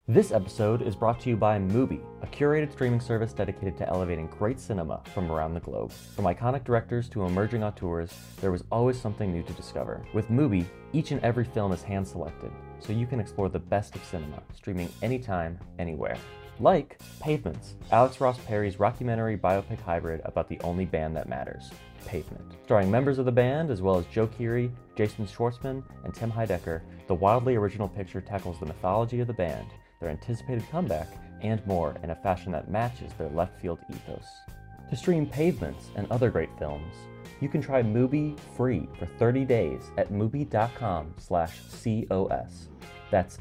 This episode is brought to you by Mubi, a curated streaming service dedicated to elevating great cinema from around the globe. From iconic directors to emerging auteurs, there was always something new to discover. With Mubi, each and every film is hand-selected, so you can explore the best of cinema, streaming anytime, anywhere. Like Pavements, Alex Ross Perry's rockumentary biopic hybrid about the only band that matters, Pavement. Starring members of the band as well as Joe Keery, Jason Schwartzman, and Tim Heidecker, the wildly original picture tackles the mythology of the band, their anticipated comeback, and more in a fashion that matches their left field ethos. To stream Pavements and other great films, you can try Mubi free for 30 days at mubi.com/COS. That's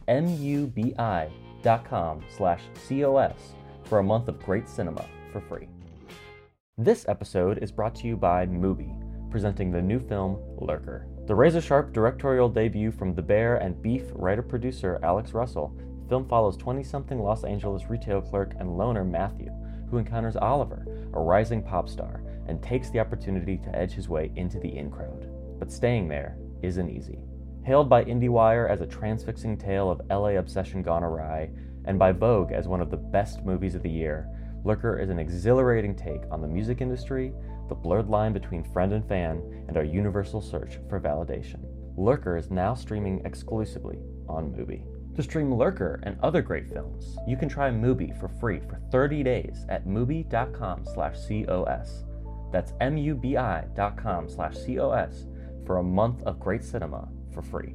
MUBI.com/COS for a month of great cinema for free. This episode is brought to you by Mubi, presenting the new film Lurker. The razor-sharp directorial debut from The Bear and Beef writer-producer Alex Russell, the film follows 20-something Los Angeles retail clerk and loner Matthew, who encounters Oliver, a rising pop star, and takes the opportunity to edge his way into the in crowd. But staying there isn't easy. Hailed by IndieWire as a transfixing tale of LA obsession gone awry, and by Vogue as one of the best movies of the year, Lurker is an exhilarating take on the music industry, the blurred line between friend and fan, and our universal search for validation. Lurker is now streaming exclusively on Mubi. To stream Lurker and other great films, you can try Mubi for free for 30 days at mubi.com/COS. That's MUBI.com/COS for a month of great cinema for free.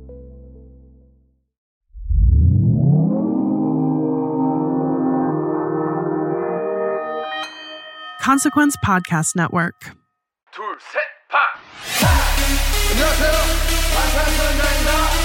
Consequence Podcast Network. 둘, 셋, 파! 안녕하세요. 마차선장입니다.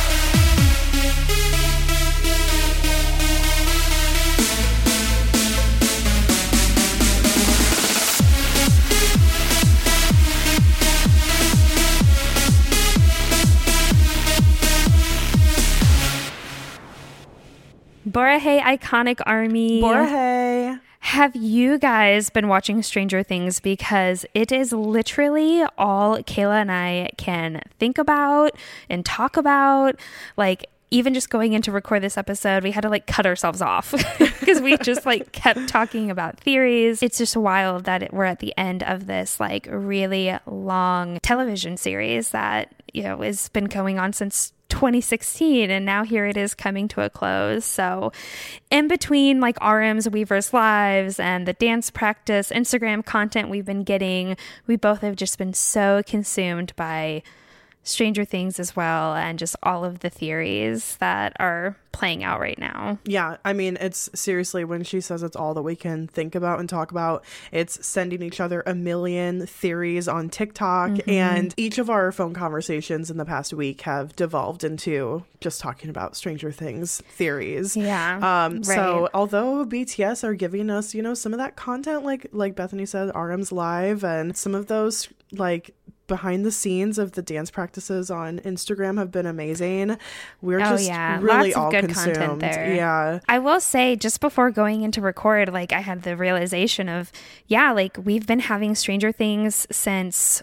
Borahae Iconic Army. Borahae. Have you guys been watching Stranger Things? Because it is literally all Kayla and I can think about and talk about. Like, even just going in to record this episode, we had to cut ourselves off because we just kept talking about theories. It's just wild that we're at the end of this really long television series that, has been going on since 2016, and now here it is coming to a close. So in between RM's Weaver's Lives and the dance practice Instagram content we've been getting, we both have just been so consumed by Stranger Things as well, and just all of the theories that are playing out right now. Yeah, I mean, it's seriously, when she says it's all that we can think about and talk about, it's sending each other a million theories on TikTok, and each of our phone conversations in the past week have devolved into just talking about Stranger Things theories. Yeah. Right. So although BTS are giving us, some of that content, like Bethany said, RM's Live, and some of those behind the scenes of the dance practices on Instagram have been amazing. We're really lots of all good consumed. Content there. Yeah. I will say, just before going into record, I had the realization of, we've been having Stranger Things since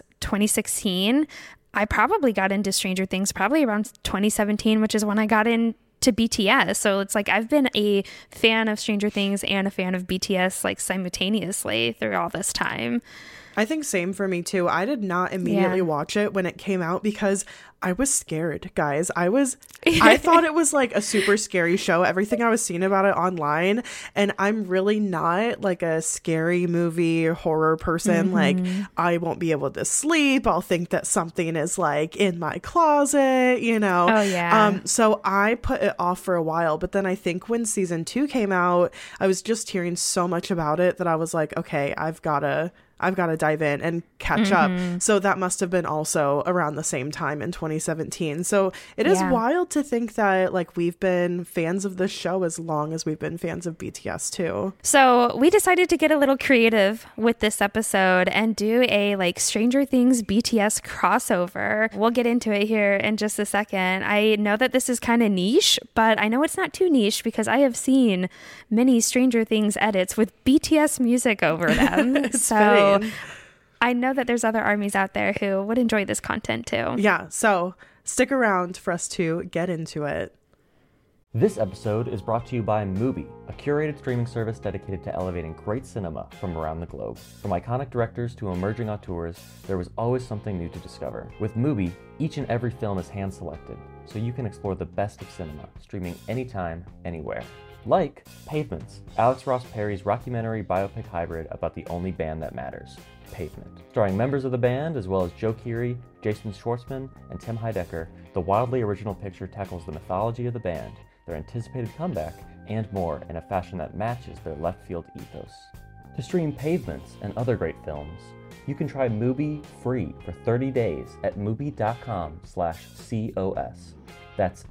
2016. I probably got into Stranger Things probably around 2017, which is when I got into BTS. So it's I've been a fan of Stranger Things and a fan of BTS simultaneously through all this time. I think same for me too. I did not immediately watch it when it came out because I was scared, guys. I thought it was a super scary show, everything I was seeing about it online, and I'm really not a scary movie horror person. I won't be able to sleep. I'll think that something is in my closet, Oh yeah. So I put it off for a while, but then I think when season 2 came out, I was just hearing so much about it that I was okay, I've got to dive in and catch up. So that must have been also around the same time in 2017. So it is wild to think that we've been fans of this show as long as we've been fans of BTS too. So we decided to get a little creative with this episode and do a Stranger Things BTS crossover. We'll get into it here in just a second. I know that this is kind of niche, but I know it's not too niche because I have seen many Stranger Things edits with BTS music over them. So I know that there's other armies out there who would enjoy this content too. Yeah, so stick around for us to get into it. This episode is brought to you by Mubi, a curated streaming service dedicated to elevating great cinema from around the globe. From iconic directors to emerging auteurs, there was always something new to discover. With Mubi, each and every film is hand-selected, so you can explore the best of cinema, streaming anytime, anywhere. Like Pavements, Alex Ross Perry's rockumentary biopic hybrid about the only band that matters, Pavement. Starring members of the band as well as Joe Keery, Jason Schwartzman, and Tim Heidecker, the wildly original picture tackles the mythology of the band, their anticipated comeback, and more in a fashion that matches their left-field ethos. To stream Pavements and other great films, you can try Mubi free for 30 days at mubi.com/COS. That's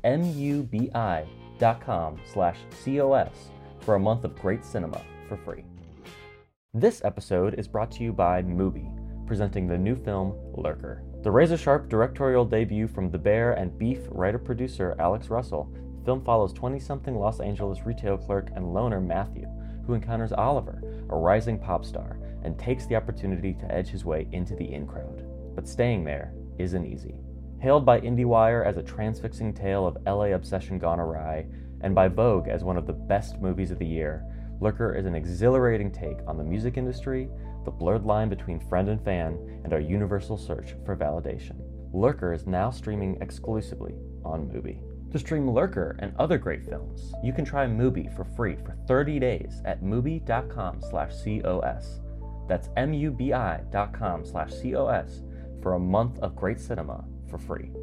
MUBI.com/COS for a month of great cinema for free. This episode is brought to you by Mubi, presenting the new film Lurker. The razor-sharp directorial debut from The Bear and Beef writer-producer Alex Russell, the film follows 20-something Los Angeles retail clerk and loner Matthew, who encounters Oliver, a rising pop star, and takes the opportunity to edge his way into the in crowd. But staying there isn't easy. Hailed by IndieWire as a transfixing tale of LA obsession gone awry, and by Vogue as one of the best movies of the year, Lurker is an exhilarating take on the music industry, the blurred line between friend and fan, and our universal search for validation. Lurker is now streaming exclusively on Mubi. To stream Lurker and other great films, you can try Mubi for free for 30 days at mubi.com/COS. That's MUBI.com/COS for a month of great cinema for free.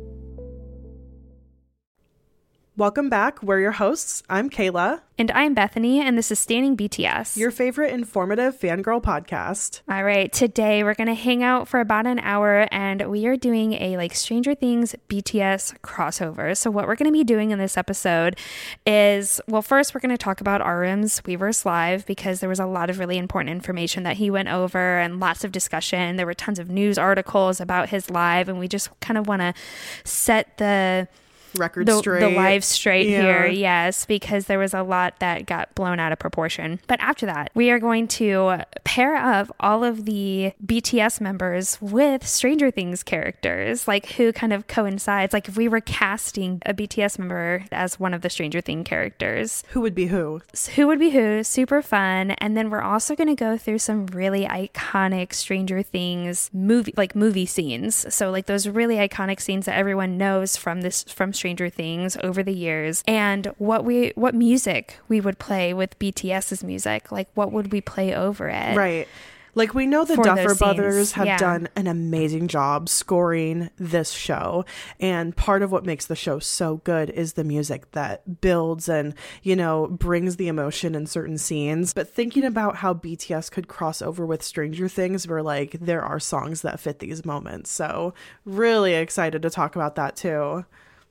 Welcome back. We're your hosts. I'm Kayla. And I'm Bethany, and this is Standing BTS, your favorite informative fangirl podcast. All right, today we're going to hang out for about an hour, and we are doing a Stranger Things BTS crossover. So what we're going to be doing in this episode is, well, first we're going to talk about RM's Weverse Live, because there was a lot of really important information that he went over and lots of discussion. There were tons of news articles about his live, and we just kind of want to set the live straight here, yes, because there was a lot that got blown out of proportion. But after that, we are going to pair up all of the BTS members with Stranger Things characters, who kind of coincides. If we were casting a BTS member as one of the Stranger Things characters, who would be who? Who would be who? Super fun. And then we're also going to go through some really iconic Stranger Things movie scenes. So those really iconic scenes that everyone knows from Stranger Things over the years, and what music we would play with BTS's music. What would we play over it? Right. We know the Duffer Brothers have done an amazing job scoring this show. And part of what makes the show so good is the music that builds and, brings the emotion in certain scenes. But thinking about how BTS could cross over with Stranger Things, we're there are songs that fit these moments. So really excited to talk about that too.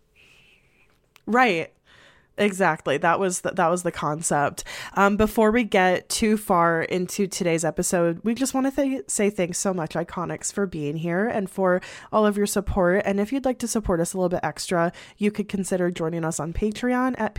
Right. Exactly. That was the concept. Before we get too far into today's episode, we just want to say thanks so much, Iconics, for being here and for all of your support. And if you'd like to support us a little bit extra, you could consider joining us on Patreon at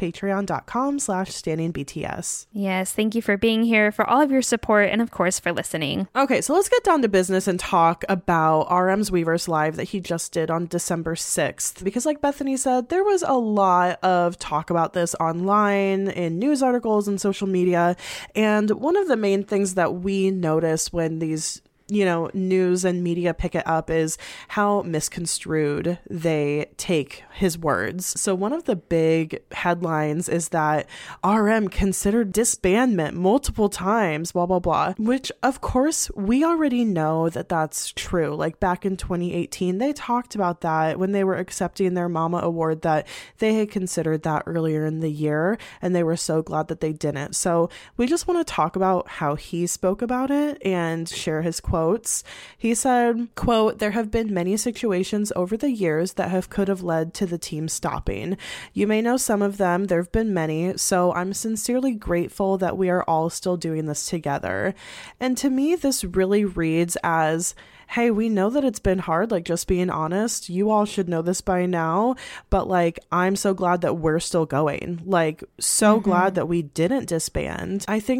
patreon.com/standingbts. Yes. Thank you for being here, for all of your support, and of course for listening. Okay. So let's get down to business and talk about RM's Weverse Live that he just did on December 6th. Because like Bethany said, there was a lot of talk about this online in news articles and social media, and one of the main things that we notice when these news and media pick it up is how misconstrued they take his words. So one of the big headlines is that RM considered disbandment multiple times, blah, blah, blah, which of course we already know that that's true. Back in 2018, they talked about that when they were accepting their Mama Award, that they had considered that earlier in the year, and they were so glad that they didn't. So we just want to talk about how he spoke about it and share his quotes. He said, quote, "There have been many situations over the years that could have led to the team stopping. You may know some of them. There have been many. So I'm sincerely grateful that we are all still doing this together." And to me, this really reads as, hey, we know that it's been hard, just being honest. You all should know this by now, but I'm so glad that we're still going. Glad that we didn't disband. I think that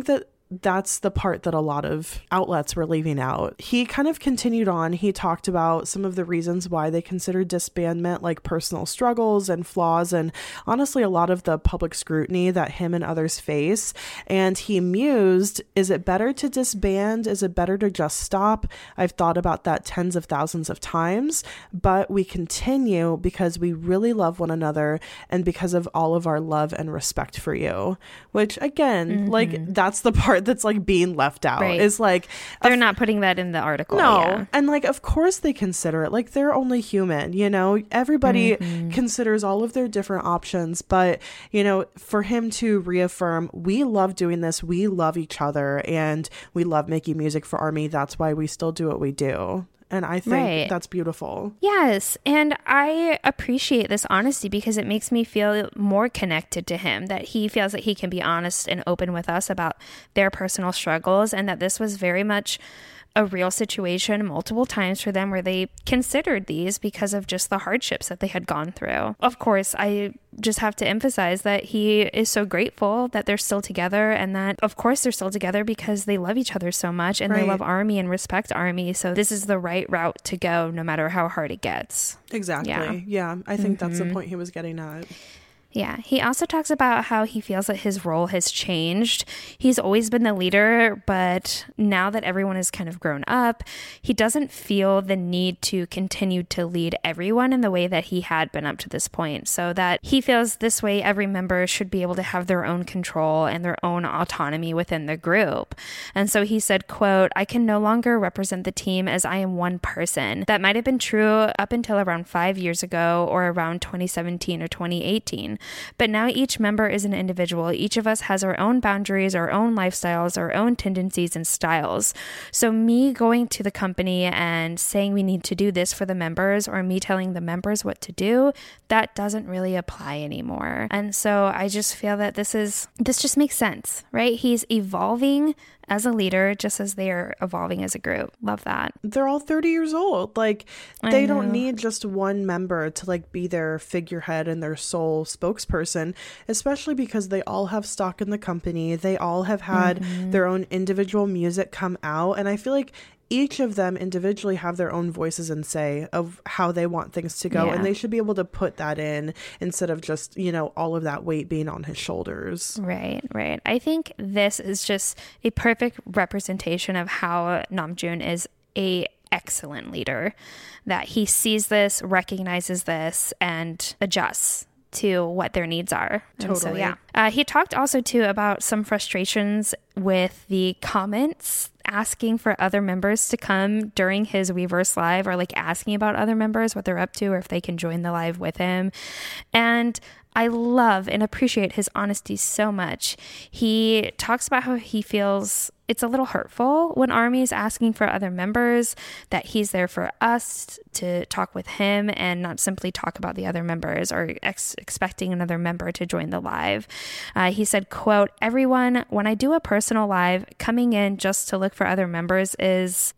that's the part that a lot of outlets were leaving out. He kind of continued on. He talked about some of the reasons why they considered disbandment, like personal struggles and flaws, and honestly, a lot of the public scrutiny that him and others face. And he mused, is it better to disband? Is it better to just stop? I've thought about that tens of thousands of times, but we continue because we really love one another and because of all of our love and respect for you. Which again, like, that's the part that's like being left out. Right. Is like, they're not putting that in the article. no. Yeah. And like, of course they consider it. Like, they're only human, you know, everybody considers all of their different options. But, you know, for him to reaffirm, we love doing this, we love each other, and we love making music for ARMY. That's why we still do what we do. And I think that's beautiful. Yes. And I appreciate this honesty because it makes me feel more connected to him, that he feels that he can be honest and open with us about their personal struggles, and that this was very much a real situation multiple times for them where they considered these because of just the hardships that they had gone through. Of course, I just have to emphasize that he is so grateful that they're still together, and that of course they're still together because they love each other so much and they love ARMY and respect ARMY. So this is the right route to go no matter how hard it gets. Exactly. Yeah. I think that's the point he was getting at. Yeah. He also talks about how he feels that his role has changed. He's always been the leader, but now that everyone has kind of grown up, he doesn't feel the need to continue to lead everyone in the way that he had been up to this point. So that he feels this way every member should be able to have their own control and their own autonomy within the group. And so he said, quote, I can no longer represent the team as I am one person. That might have been true up until around 5 years ago or around 2017 or 2018. But now each member is an individual. Each of us has our own boundaries, our own lifestyles, our own tendencies and styles. So me going to the company and saying we need to do this for the members, or me telling the members what to do, that doesn't really apply anymore. And so I just feel that this just makes sense, right? He's evolving as a leader, just as they are evolving as a group. Love that. They're all 30 years old. Like, they don't need just one member to like be their figurehead and their sole spokesperson, especially because they all have stock in the company. They all have had their own individual music come out. And I feel like each of them individually have their own voices and say of how they want things to go. And they should be able to put that in instead of just, you know, all of that weight being on his shoulders. Right. I think this is just a perfect representation of how Namjoon is a excellent leader, that he sees this, recognizes this, and adjusts to what their needs are. Totally. And so, he talked also too about some frustrations with the comments asking for other members to come during his Weverse live, or like asking about other members, what they're up to, or if they can join the live with him. And I love and appreciate his honesty so much. He talks about how he feels it's a little hurtful when ARMY is asking for other members, that he's there for us to talk with him and not simply talk about the other members or expecting another member to join the live. He said, quote, everyone, when I do a personal live, coming in just to look for other members is,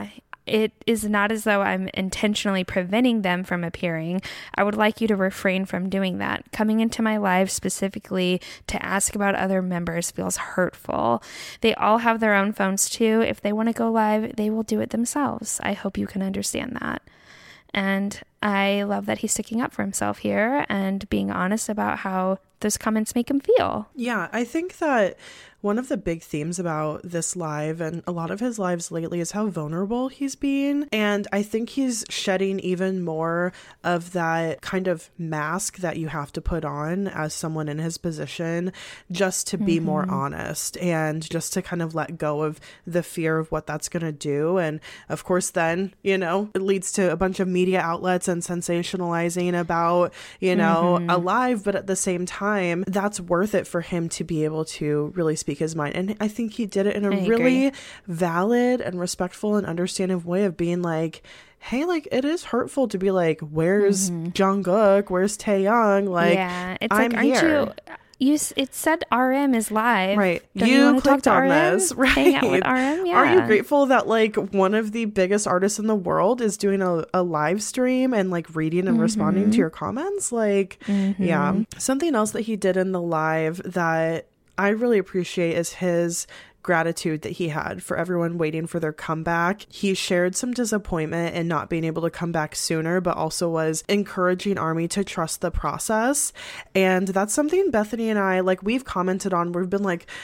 it is not as though I'm intentionally preventing them from appearing. I would like you to refrain from doing that. Coming into my live specifically to ask about other members feels hurtful. They all have their own phones too. If they want to go live, they will do it themselves. I hope you can understand that. And I love that he's sticking up for himself here and being honest about how those comments make him feel. Yeah, I think that one of the big themes about this live and a lot of his lives lately is how vulnerable he's being. And I think he's shedding even more of that kind of mask that you have to put on as someone in his position, just to be more honest and just to kind of let go of the fear of what that's going to do. And of course, then, you know, it leads to a bunch of media outlets and sensationalizing about, you know, a live, but at the same time, that's worth it for him to be able to really speak his mind. And I think he did it in a really valid and respectful and understanding way of being like, hey, like, it is hurtful to be like, where's Jungkook? Where's Taeyoung? Like, it's I'm like, here. aren't you, it said RM is live. Right. Don't you wanna clicked talk to on RM? this. Right. Hang out with RM? Yeah. Are you grateful that like one of the biggest artists in the world is doing a live stream and like reading and responding to your comments? Like, yeah. Something else that he did in the live that I really appreciate is his gratitude that he had for everyone waiting for their comeback. He shared some disappointment in not being able to come back sooner, but also was encouraging ARMY to trust the process. And that's something Bethany and I, like, we've commented on. We've been like,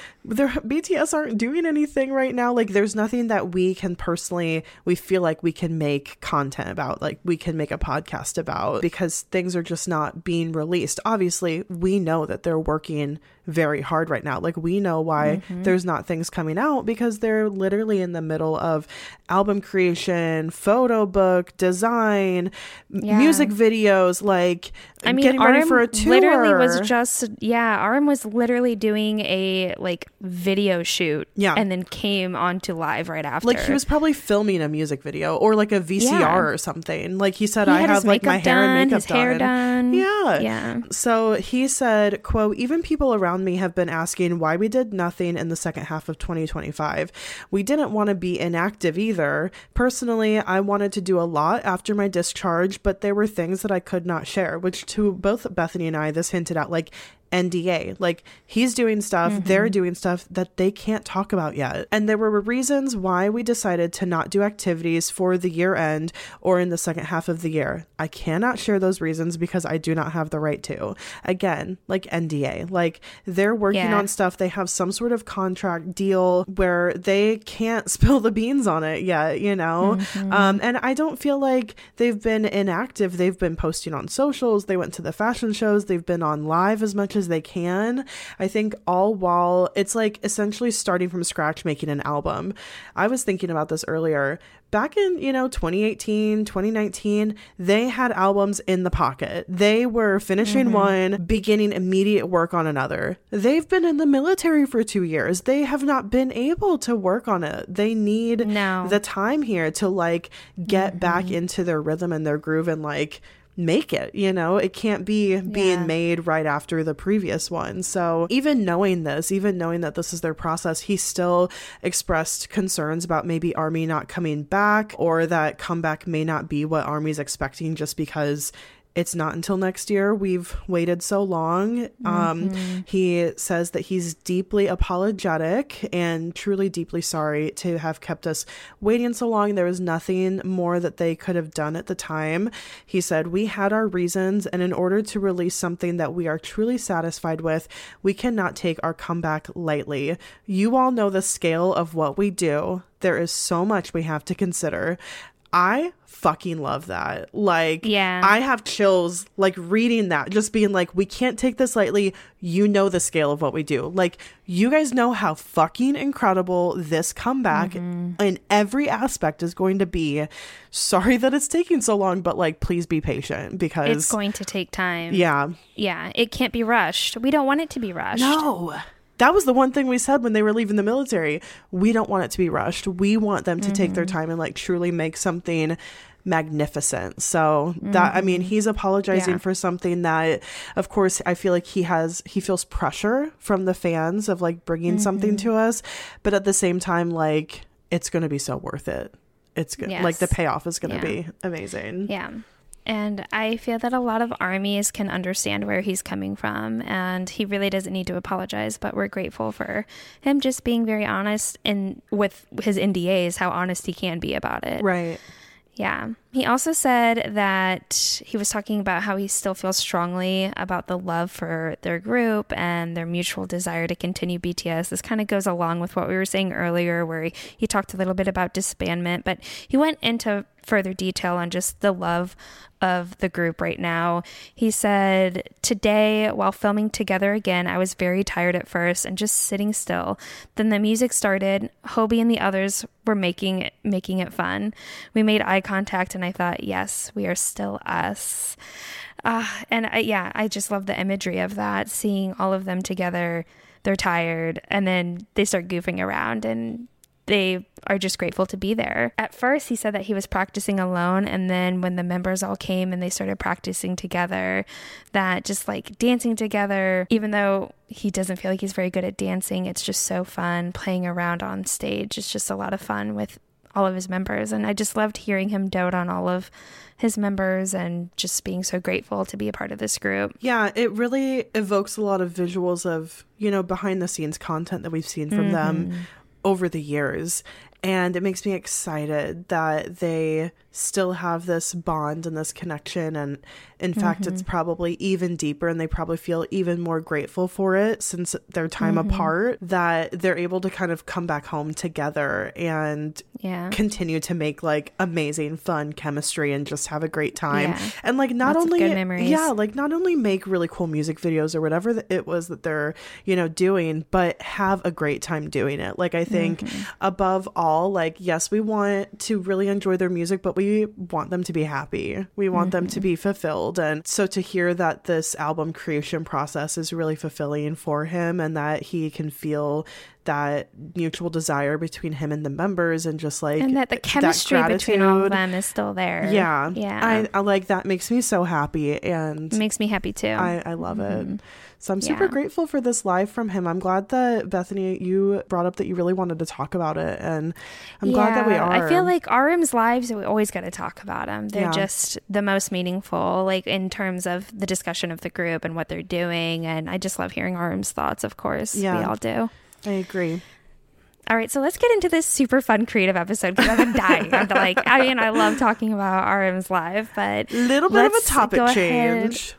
BTS aren't doing anything right now. Like, there's nothing that we can personally, we feel like we can make content about, like we can make a podcast about, because things are just not being released. Obviously, we know that they're working very hard right now. Like, we know why there's not things coming out, because they're literally in the middle of album creation, photo book, design, music videos, like getting ready for a tour. Literally was just, RM was literally doing a like video shoot and then came onto live right after. Like, he was probably filming a music video or like a VCR or something. Like, he said, I have like my hair and makeup done. Yeah. So he said, quote, even people around me have been asking why we did nothing in the second half of 2025. We didn't want to be inactive either. Personally, I wanted to do a lot after my discharge, but there were things that I could not share, which to both Bethany and I, this hinted at like NDA. Like, he's doing stuff, they're doing stuff that they can't talk about yet. And there were reasons why we decided to not do activities for the year end or in the second half of the year. I cannot share those reasons because I do not have the right to. Again, like NDA. Like, they're working on stuff. They have some sort of contract deal where they can't spill the beans on it yet, you know? And I don't feel like they've been inactive. They've been posting on socials. They went to the fashion shows. They've been on live as much as they can. I think all while it's like essentially starting from scratch, making an album. I was thinking about this earlier. Back in, 2018, 2019, they had albums in the pocket. They were finishing one, beginning immediate work on another. They've been in the military for 2 years. They have not been able to work on it. They need the time here to like get back into their rhythm and their groove and like make it, it can't be being made right after the previous one. So even knowing that this is their process, he still expressed concerns about maybe ARMY not coming back, or that comeback may not be what ARMY's expecting just because it's not until next year. We've waited so long. He says that he's deeply apologetic and truly deeply sorry to have kept us waiting so long. There was nothing more that they could have done at the time. He said, we had our reasons, and in order to release something that we are truly satisfied with, we cannot take our comeback lightly. You all know the scale of what we do. There is so much we have to consider. I fucking love that. Like, I have chills like reading that, just being like, we can't take this lightly. You know the scale of what we do. Like, you guys know how fucking incredible this comeback in every aspect is going to be. Sorry that it's taking so long, but like, please be patient because it's going to take time. Yeah, it can't be rushed. We don't want it to be rushed. No. That was the one thing we said when they were leaving the military. We don't want it to be rushed. We want them to take their time and like truly make something magnificent. So that, I mean, he's apologizing for something that, of course, I feel like he feels pressure from the fans of like bringing something to us. But at the same time, like, it's going to be so worth it. It's good. Like, the payoff is going to be amazing. Yeah. And I feel that a lot of ARMYs can understand where he's coming from, and he really doesn't need to apologize, but we're grateful for him just being very honest and with his NDAs, how honest he can be about it. Right. Yeah. He also said that he was talking about how he still feels strongly about the love for their group and their mutual desire to continue BTS. This kind of goes along with what we were saying earlier, where he talked a little bit about disbandment, but he went into further detail on just the love of the group right now. He said, today, while filming together again, I was very tired at first and just sitting still. Then the music started. Hobie and the others were making it fun. We made eye contact and I thought, yes, we are still us. I just love the imagery of that, seeing all of them together. They're tired and then they start goofing around and they are just grateful to be there. At first, he said that he was practicing alone, and then when the members all came and they started practicing together, that just like dancing together, even though he doesn't feel like he's very good at dancing, it's just so fun playing around on stage. It's just a lot of fun with all of his members, and I just loved hearing him dote on all of his members and just being so grateful to be a part of this group. Yeah, it really evokes a lot of visuals of, behind the scenes content that we've seen from them over the years. And it makes me excited that they still have this bond and this connection. And in fact, it's probably even deeper, and they probably feel even more grateful for it since their time apart, that they're able to kind of come back home together and continue to make like amazing, fun chemistry and just have a great time. And like not Lots only, of good memories. like not only make really cool music videos or whatever it was that they're, you know, doing, but have a great time doing it. Like I think above all, like, yes, we want to really enjoy their music, but we want them to be happy. We want them to be fulfilled. And so to hear that this album creation process is really fulfilling for him, and that he can feel that mutual desire between him and the members, and just like, and that the chemistry between all of them is still there. I like that. Makes me so happy, and it makes me happy too. I love it. So I'm super grateful for this live from him. I'm glad that, Bethany, you brought up that you really wanted to talk about it, and I'm glad that we are. I feel like RM's lives, we always got to talk about them. They're just the most meaningful, like in terms of the discussion of the group and what they're doing, and I just love hearing RM's thoughts, of course. We all do. I agree. All right, so let's get into this super fun creative episode, because I've been dying. I love talking about RM's live, but little bit of a topic change.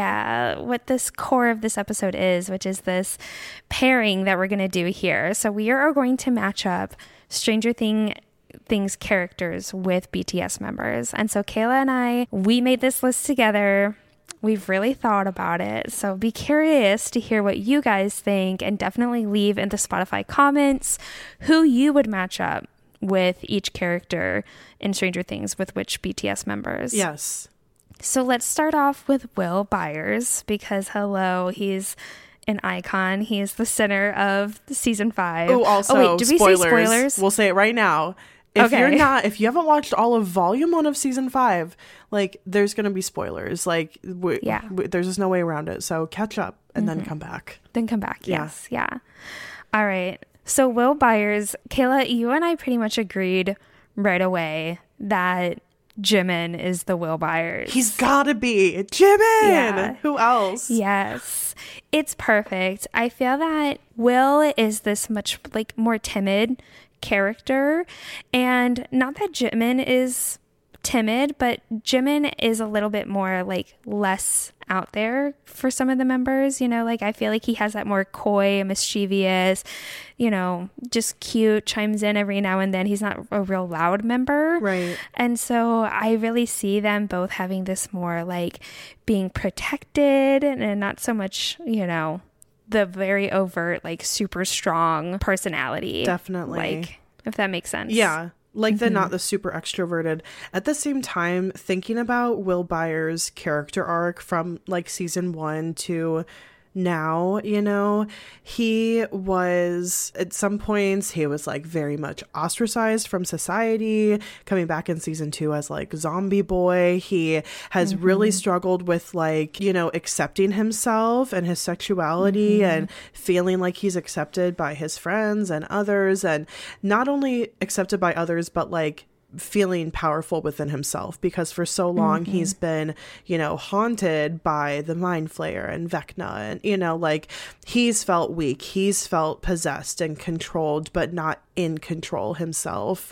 What this core of this episode is, which is this pairing that we're going to do here. So we are going to match up Stranger Things characters with BTS members. And so Kayla and I, we made this list together. We've really thought about it. So be curious to hear what you guys think, and definitely leave in the Spotify comments who you would match up with each character in Stranger Things with which BTS members. Yes. So let's start off with Will Byers, because he's an icon. He is the center of season 5. Oh, also, wait, did we say spoilers? We'll say it right now. If you haven't watched all of volume 1 of season 5, like, there's going to be spoilers. Like, there's just no way around it. So catch up and then come back. Yes. Yeah. All right. So Will Byers, Kayla, you and I pretty much agreed right away that Jimin is the Will Byers. He's gotta be Jimin. Yeah. Who else? Yes. It's perfect. I feel that Will is this much like more timid character, and not that Jimin is timid, but Jimin is a little bit more like less out there for some of the members, you know, like I feel like he has that more coy, mischievous, you know, just cute, chimes in every now and then. He's not a real loud member. Right. And so I really see them both having this more like being protected and not so much, you know, the very overt, like super strong personality. Definitely. Like, if that makes sense. Yeah. Like not the super extroverted. At the same time, thinking about Will Byers' character arc from like season 1 to now, you know, he was at some points he was like very much ostracized from society, coming back in season 2 as like zombie boy. He has really struggled with like, you know, accepting himself and his sexuality and feeling like he's accepted by his friends and others, and not only accepted by others but like feeling powerful within himself, because for so long he's been, you know, haunted by the Mind Flayer and Vecna, and, you know, like he's felt weak, he's felt possessed and controlled, but not in control himself.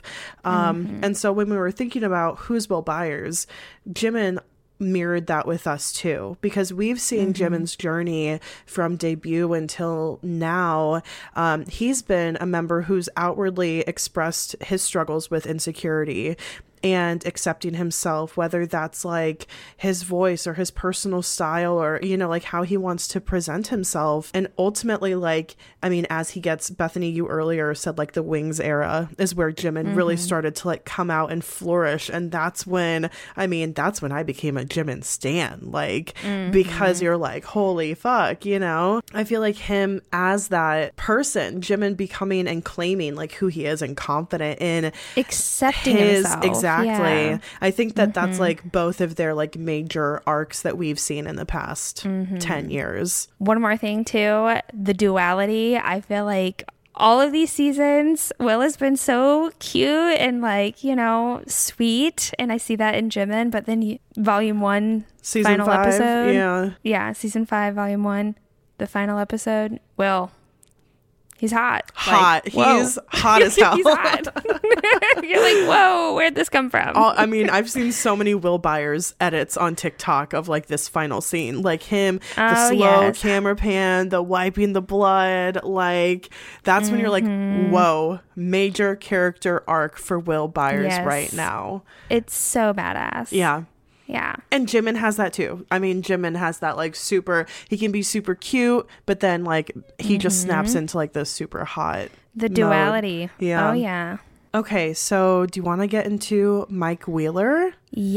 And so when we were thinking about who's Will Byers, Jimin mirrored that with us too, because we've seen Jimin's journey from debut until now. He's been a member who's outwardly expressed his struggles with insecurity and accepting himself, whether that's like his voice or his personal style, or, you know, like how he wants to present himself. And ultimately, like, I mean, as he gets, Bethany, you earlier said like the Wings era is where Jimin really started to like come out and flourish. And that's when I became a Jimin stan, like, because you're like, holy fuck, you know. I feel like him as that person, Jimin becoming and claiming like who he is and confident in accepting himself. Exactly. Yeah. I think that that's like both of their like major arcs that we've seen in the past 10 years. One more thing too, the duality. I feel like all of these seasons, Will has been so cute and like, you know, sweet, and I see that in Jimin. But then volume 1, season final 5, episode, yeah, season 5, volume 1, the final episode, Will, He's hot. Hot. Like, whoa. He's hot as hell. He's hot. You're like, whoa, where'd this come from? I mean, I've seen so many Will Byers edits on TikTok of like this final scene, like him, the slow camera pan, the wiping the blood. Like that's when you're like, whoa, major character arc for Will Byers right now. It's so badass. Yeah. Yeah. And Jimin has that too. I mean, Jimin has that like he can be super cute, but then like he just snaps into like this super hot the duality. Mode. Yeah. Oh yeah. Okay, so do you want to get into Mike Wheeler?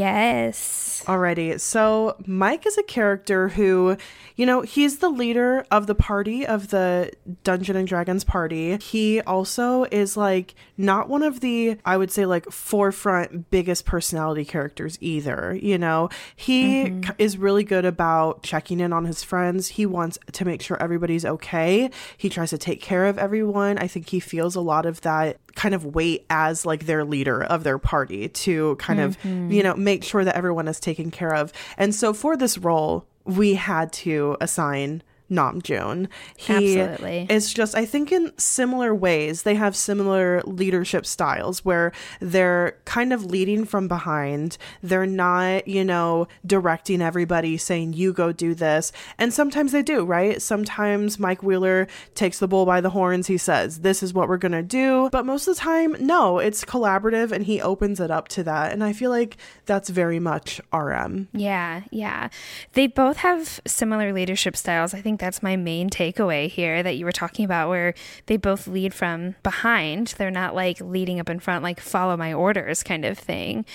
Yes. Alrighty. So Mike is a character who, you know, he's the leader of the party, of the Dungeons and Dragons party. He also is like not one of the, I would say, like forefront biggest personality characters either. You know, he is really good about checking in on his friends. He wants to make sure everybody's okay. He tries to take care of everyone. I think he feels a lot of that kind of weight as like their leader of their party to kind of, you know, make sure that everyone is taken care of. And so for this role, we had to assign Namjoon. He Absolutely. is just, I think in similar ways, they have similar leadership styles where they're kind of leading from behind. They're not, you know, directing everybody saying, you go do this. And sometimes they do, right? Sometimes Mike Wheeler takes the bull by the horns. He says, this is what we're going to do. But most of the time, no, it's collaborative and he opens it up to that. And I feel like that's very much RM. Yeah, yeah. They both have similar leadership styles. I think that's my main takeaway here that you were talking about, where they both lead from behind. They're not like leading up in front, like follow my orders kind of thing.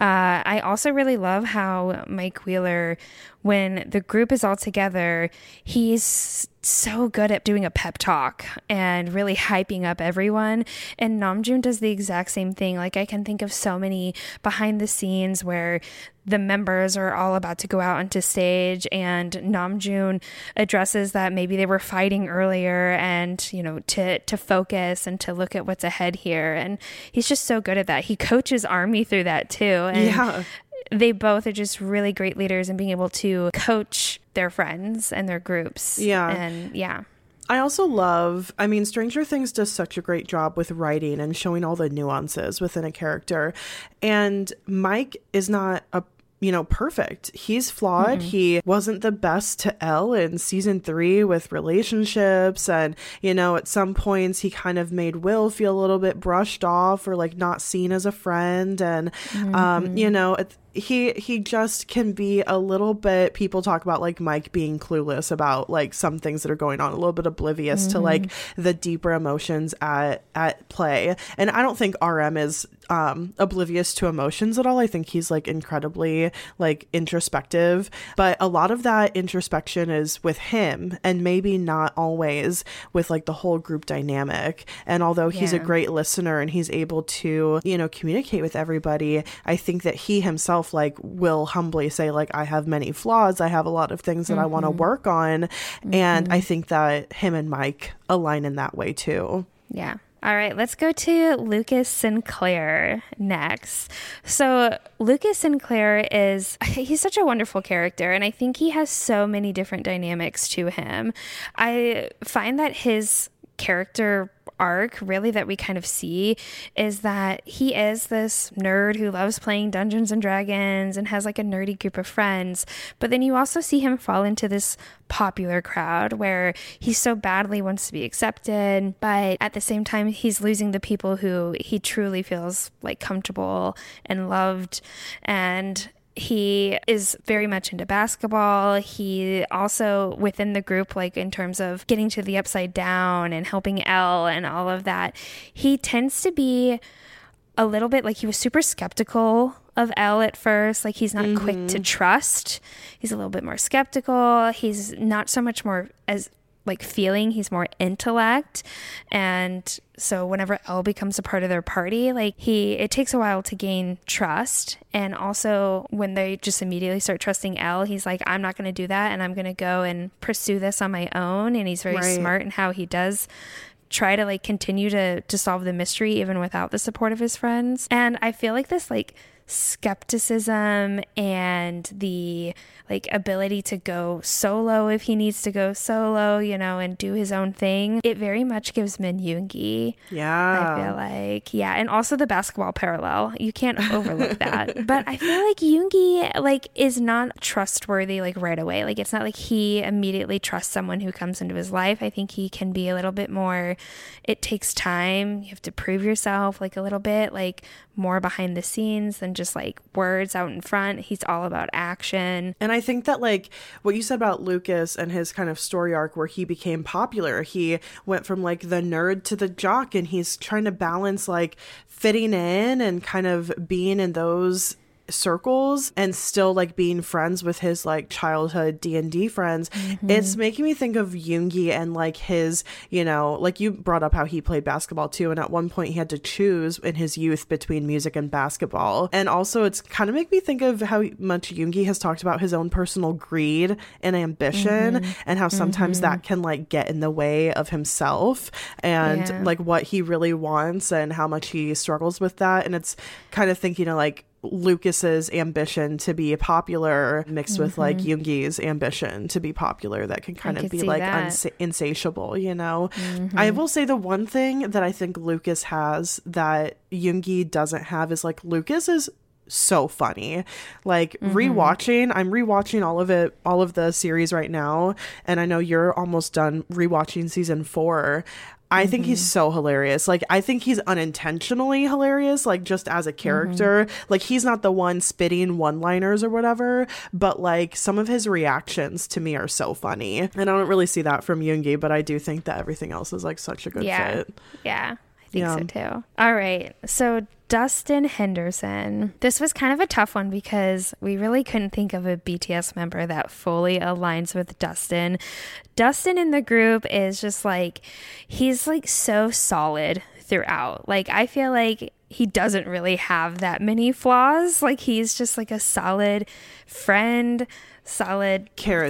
I also really love how Mike Wheeler, when the group is all together, he's so good at doing a pep talk and really hyping up everyone. And Namjoon does the exact same thing. Like I can think of so many behind the scenes where the members are all about to go out onto stage and Namjoon addresses that maybe they were fighting earlier and, you know, to focus and to look at what's ahead here. And he's just so good at that. He coaches Army through that too. And they both are just really great leaders and being able to coach their friends and their groups. Yeah. And yeah. I also love, I mean, Stranger Things does such a great job with writing and showing all the nuances within a character. And Mike is not perfect. He's flawed. He wasn't the best to Elle in season 3 with relationships. And, you know, at some points he kind of made Will feel a little bit brushed off or like not seen as a friend. And, you know, he just can be a little bit, people talk about like Mike being clueless about like some things that are going on, a little bit oblivious to like the deeper emotions at play. And I don't think RM is oblivious to emotions at all. I think he's like incredibly like introspective, but a lot of that introspection is with him and maybe not always with like the whole group dynamic. And although he's a great listener and he's able to, you know, communicate with everybody, I think that he himself like will humbly say like, I have many flaws. I have a lot of things that I want to work on. And I think that him and Mike align in that way too. Yeah. All right, let's go to Lucas Sinclair next. So Lucas Sinclair he's such a wonderful character, and I think he has so many different dynamics to him. I find that his character arc really that we kind of see is that he is this nerd who loves playing Dungeons and Dragons and has like a nerdy group of friends, but then you also see him fall into this popular crowd where he so badly wants to be accepted, but at the same time he's losing the people who he truly feels like comfortable and loved. And he is very much into basketball. He also, within the group, like in terms of getting to the Upside Down and helping Elle and all of that, he tends to be a little bit like, he was super skeptical of Elle at first. Like he's not quick to trust. He's a little bit more skeptical. He's not so much more as like feeling, he's more intellect. And so whenever Elle becomes a part of their party, like it takes a while to gain trust. And also when they just immediately start trusting Elle, he's like, I'm not going to do that, and I'm going to go and pursue this on my own. And he's very smart in how he does try to like continue to solve the mystery even without the support of his friends. And I feel like this like skepticism and the like ability to go solo if he needs to go solo, you know, and do his own thing. It very much gives Min Yoongi. Yeah. I feel like, yeah. And also the basketball parallel. You can't overlook that. But I feel like Yoongi like is not trustworthy like right away. Like it's not like he immediately trusts someone who comes into his life. I think he can be a little bit more, it takes time. You have to prove yourself like a little bit, like more behind the scenes than just like words out in front. He's all about action. And I think that like what you said about Lucas and his kind of story arc where he became popular, he went from like the nerd to the jock, and he's trying to balance like fitting in and kind of being in those circles and still like being friends with his like childhood D&D friends. It's making me think of Yoongi and like his, you know, like you brought up how he played basketball too, and at one point he had to choose in his youth between music and basketball. And also it's kind of make me think of how much Yoongi has talked about his own personal greed and ambition, and how sometimes that can like get in the way of himself and like what he really wants and how much he struggles with that. And it's kind of thinking of like Lucas's ambition to be popular mixed with like Yoongi's ambition to be popular that can kind of be like insatiable, you know. I will say the one thing that I think Lucas has that Yoongi doesn't have is like Lucas is so funny. Like I'm rewatching all of the series right now, and I know you're almost done rewatching season 4. I think he's so hilarious. Like, I think he's unintentionally hilarious, like, just as a character. Like, he's not the one spitting one-liners or whatever, but, like, some of his reactions to me are so funny. And I don't really see that from Yoongi, but I do think that everything else is, like, such a good fit. Yeah, I think so, too. All right, so Dustin Henderson. This was kind of a tough one because we really couldn't think of a BTS member that fully aligns with Dustin. Dustin in the group is just like, he's like so solid throughout. Like, I feel like he doesn't really have that many flaws. Like, he's just like a solid friend, solid,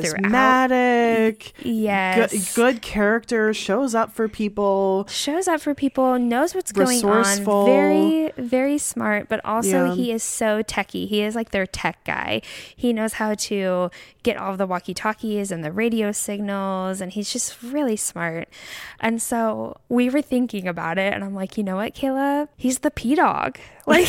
charismatic, yes, good character, shows up for people, knows what's going on, very, very smart, but also he is so techie. He is like their tech guy. He knows how to get all of the walkie-talkies and the radio signals, and he's just really smart. And so we were thinking about it, and I'm like, you know what, Kayla? He's the P-Dog. Like,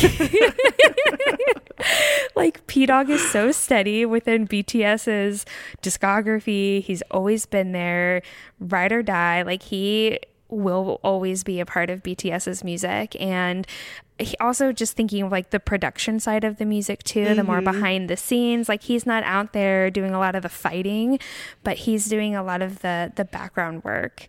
like P-Dog is so steady within BTS's discography. He's always been there, ride or die. Like, he will always be a part of BTS's music. And he also just thinking of like the production side of the music too, the more behind the scenes, like he's not out there doing a lot of the fighting, but he's doing a lot of the background work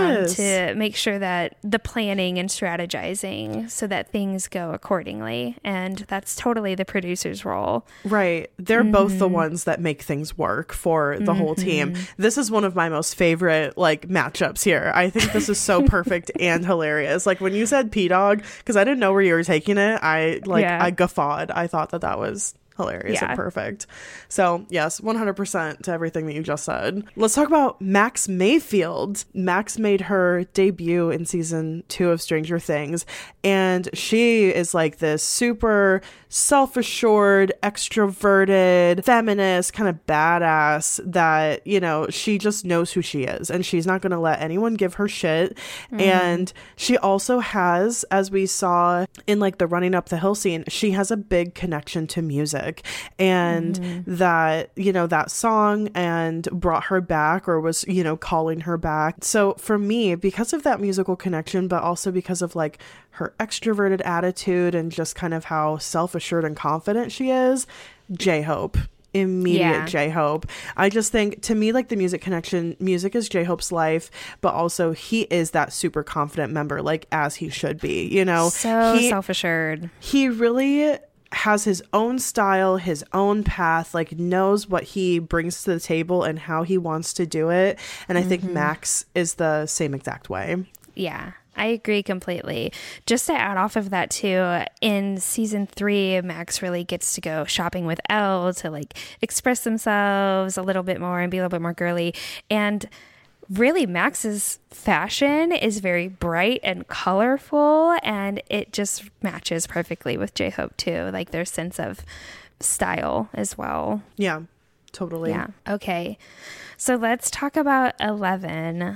to make sure that the planning and strategizing so that things go accordingly. And that's totally the producer's role. Right. They're both the ones that make things work for the whole team. This is one of my most favorite like matchups here. I think this is so perfect and hilarious. Like when you said P-Dog, because I didn't know where you were taking it, I guffawed. I thought that was hilarious and perfect. So yes, 100% to everything that you just said. Let's talk about Max Mayfield. Max made her debut in season 2 of Stranger Things, and she is like this super self-assured, extroverted, feminist, kind of badass that, you know, she just knows who she is and she's not going to let anyone give her shit. And she also has, as we saw in like the Running Up the Hill scene, she has a big connection to music, and that, you know, that song and brought her back, or was, you know, calling her back. So for me, because of that musical connection, but also because of like her extroverted attitude and just kind of how self-assured and confident she is, J-Hope. Immediate J-Hope. I just think, to me, like the music connection, music is J-Hope's life, but also he is that super confident member, like as he should be, you know. So self-assured. He really has his own style, his own path, like knows what he brings to the table and how he wants to do it. And I think Max is the same exact way. Yeah. I agree completely. Just to add off of that too, in season 3, Max really gets to go shopping with Elle to like express themselves a little bit more and be a little bit more girly. And really Max's fashion is very bright and colorful, and it just matches perfectly with J-Hope too, like their sense of style as well. Yeah, totally. Yeah. Okay. So let's talk about 11.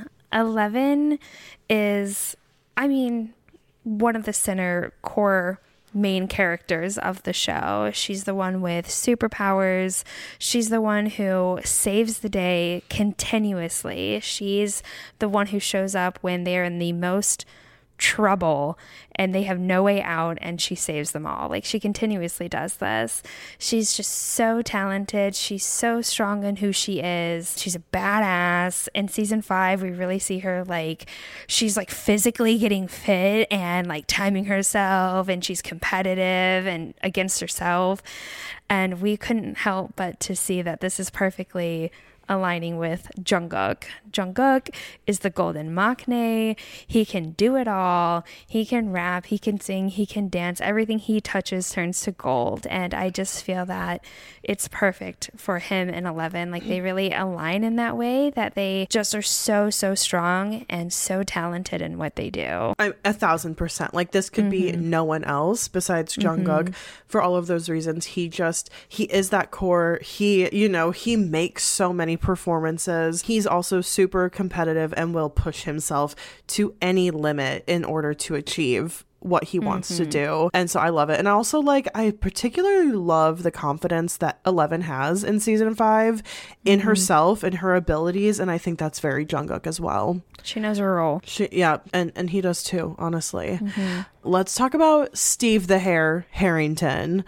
11 is, I mean, one of the center core main characters of the show. She's the one with superpowers. She's the one who saves the day continuously. She's the one who shows up when they're in the most trouble and they have no way out, and she saves them all. Like, she continuously does this. She's just so talented. She's so strong in who she is. She's a badass. In season 5, we really see her, like, she's like physically getting fit and like timing herself, and she's competitive and against herself. And we couldn't help but to see that this is perfectly aligning with Jungkook. Jungkook is the golden maknae. He can do it all. He can rap, he can sing, he can dance. Everything he touches turns to gold. And I just feel that it's perfect for him and 11. Like, they really align in that way, that they just are so strong and so talented in what they do. I'm 1,000%. Like, this could be no one else besides Jungkook for all of those reasons. He is that core. He makes so many performances. He's also super competitive and will push himself to any limit in order to achieve what he wants to do. And so I love it. And also, like, I particularly love the confidence that 11 has in season 5 in herself and her abilities, and I think that's very Jungkook as well. She knows her role. And he does too, honestly. Let's talk about Steve the Hair Harrington.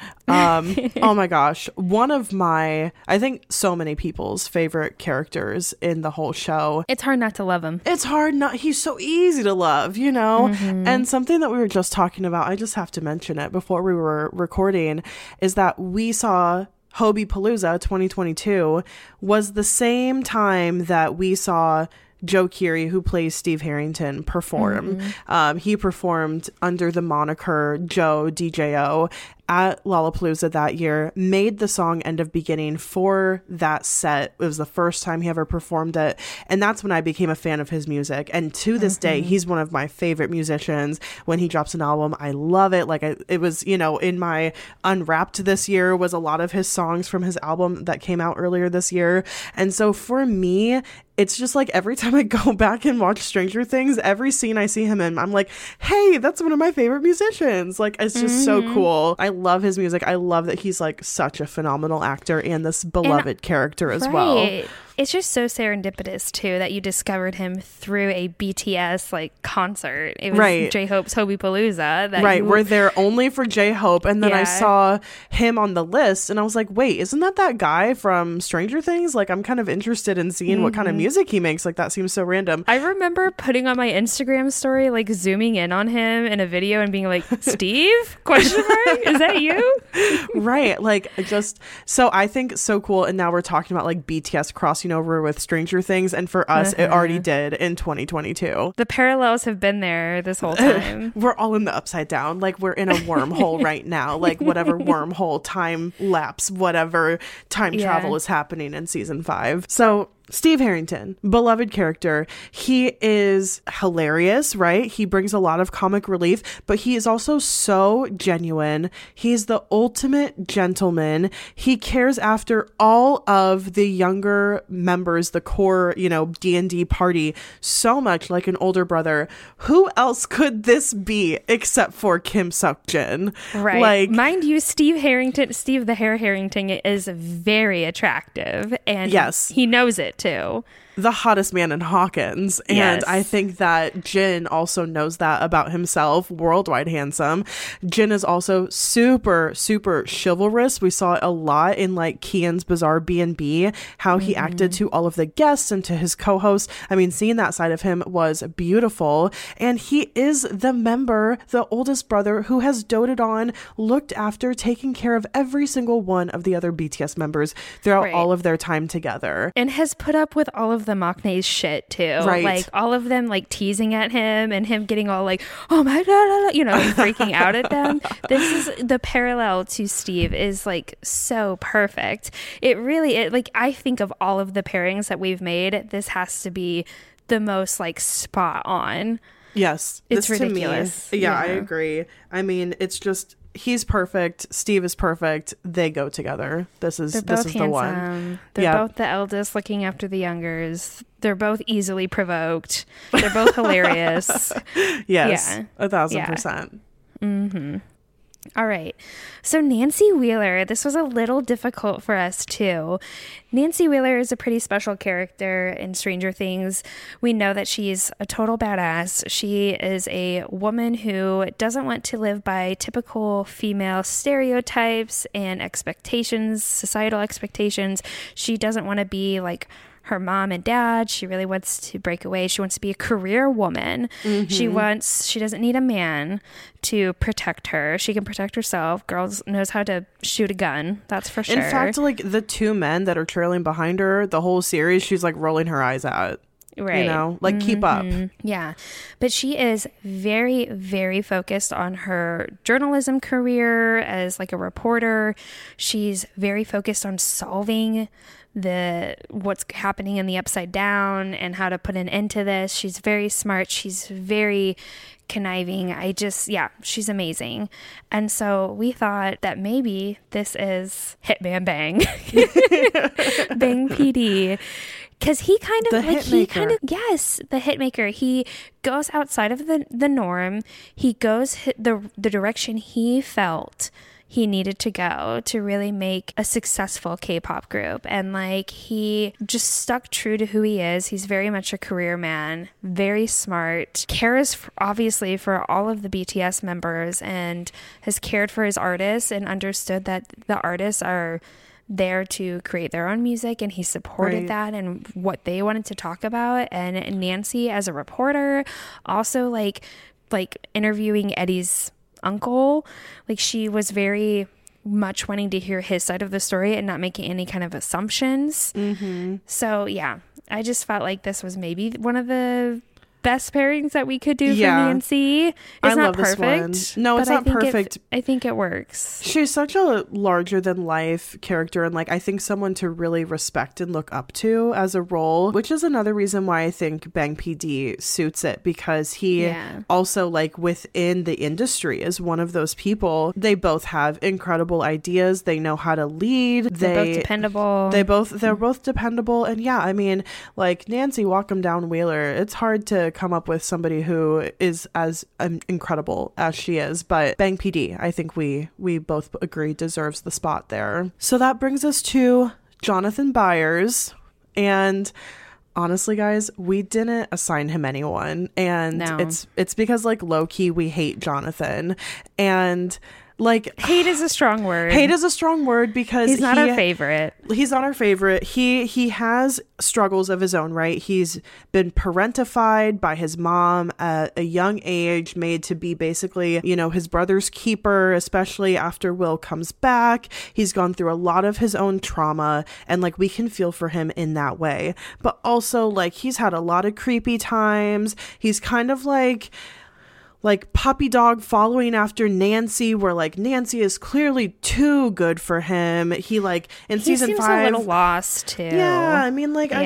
Oh my gosh, one of I think so many people's favorite characters in the whole show. It's hard not to love him. It's hard not, he's so easy to love, you know? And something that we were just talking about, I just have to mention it before we were recording, is that we saw Hobie Palooza 2022 was the same time that we saw Joe Keery, who plays Steve Harrington, perform. He performed under the moniker Joe DJO at Lollapalooza that year, made the song End of Beginning for that set. It was the first time he ever performed it, and that's when I became a fan of his music. And to this day, he's one of my favorite musicians. When he drops an album, I love it. Like, it was, in my Unwrapped this year was a lot of his songs from his album that came out earlier this year. And so for me, it's just like every time I go back and watch Stranger Things, every scene I see him in, I'm like, hey, that's one of my favorite musicians. Like, it's just so cool. I love his music. I love that he's like such a phenomenal actor and this beloved character as well. It's just so serendipitous too that you discovered him through a BTS like concert. It was J-Hope's Hobie Palooza. We're there only for J-Hope, and then I saw him on the list and I was like, wait, isn't that guy from Stranger Things? Like, I'm kind of interested in seeing what kind of music he makes. Like, that seems so random. I remember putting on my Instagram story, like zooming in on him in a video and being like, Steve? Question mark? Is that you? Right. Like, just so I think so cool. And now we're talking about like BTS crossing over with Stranger Things, and for us it already did in 2022. The parallels have been there this whole time. We're all in the upside down, like we're in a wormhole right now, like whatever wormhole, time lapse, whatever time travel is happening in season 5. So Steve Harrington, beloved character. He is hilarious, right? He brings a lot of comic relief, but he is also so genuine. He's the ultimate gentleman. He cares after all of the younger members, the core, D&D party, so much like an older brother. Who else could this be except for Kim Seok-jin? Right. Like, mind you, Steve the Hair Harrington is very attractive, and he knows it too. The hottest man in Hawkins. And I think that Jin also knows that about himself. Worldwide handsome. Jin is also super chivalrous. We saw it a lot in like Kian's Bizarre B&B, how he acted to all of the guests and to his co-hosts. I mean, seeing that side of him was beautiful. And he is the oldest brother who has doted on, looked after, taken care of every single one of the other BTS members throughout all of their time together. And has put up with all of of the Maknae's shit too. Right. Like all of them like teasing at him and him getting all like, oh my God, you know, like freaking out at them. This is the parallel to Steve is like so perfect. It like, I think of all of the pairings that we've made, this has to be the most like spot on. Yes. It's this ridiculous. To me, I agree. I mean, it's just, he's perfect. Steve is perfect. They go together. This is the one. They're both the eldest looking after the youngers. They're both easily provoked. They're both hilarious. Yes. Yeah. 1,000%. Mm-hmm. All right. So Nancy Wheeler, this was a little difficult for us too. Nancy Wheeler is a pretty special character in Stranger Things. We know that she's a total badass. She is a woman who doesn't want to live by typical female stereotypes and expectations, societal expectations. She doesn't want to be like her mom and dad. She really wants to break away. She wants to be a career woman. Mm-hmm. She doesn't need a man to protect her. She can protect herself. Girls knows how to shoot a gun. That's for sure. In fact, like the two men that are trailing behind her, the whole series, she's like rolling her eyes at. Right. You know, like keep up. Yeah. But she is very, very focused on her journalism career as like a reporter. She's very focused on solving what's happening in the Upside Down and how to put an end to this. She's very smart. She's very conniving. She's amazing. And so we thought that maybe this is Hitman Bang. Bang PD. Because he kind of, the hitmaker. He goes outside of the norm. He goes the direction he felt he needed to go to really make a successful K-pop group. And like, he just stuck true to who he is. He's very much a career man, very smart, cares obviously for all of the BTS members and has cared for his artists and understood that the artists are there to create their own music, and he supported that and what they wanted to talk about. And Nancy, as a reporter, also like interviewing Eddie's uncle, like she was very much wanting to hear his side of the story and not making any kind of assumptions. So yeah, I just felt like this was maybe one of the best pairings that we could do for Nancy. It's not perfect. No, it's not perfect. I think it works. She's such a larger than life character, and like I think someone to really respect and look up to as a role, which is another reason why I think Bang PD suits it, because he also like within the industry is one of those people. They both have incredible ideas. They know how to lead. They're both dependable. They're both dependable. And yeah, I mean, like Nancy Walkham Down Wheeler, it's hard to come up with somebody who is as incredible as she is, but Bang PD, I think we both agree, deserves the spot there. So that brings us to Jonathan Byers, and honestly guys, we didn't assign him anyone, and it's because like low-key we hate Jonathan, and like hate is a strong word. Hate is a strong word because he's not our favorite. He's not our favorite. He has struggles of his own, right? He's been parentified by his mom at a young age, made to be basically, you know, his brother's keeper, especially after Will comes back. He's gone through a lot of his own trauma, and like we can feel for him in that way. But also like he's had a lot of creepy times. He's kind of like puppy dog following after Nancy, where like Nancy is clearly too good for him. He like in season 5 a little lost too. Yeah, I mean like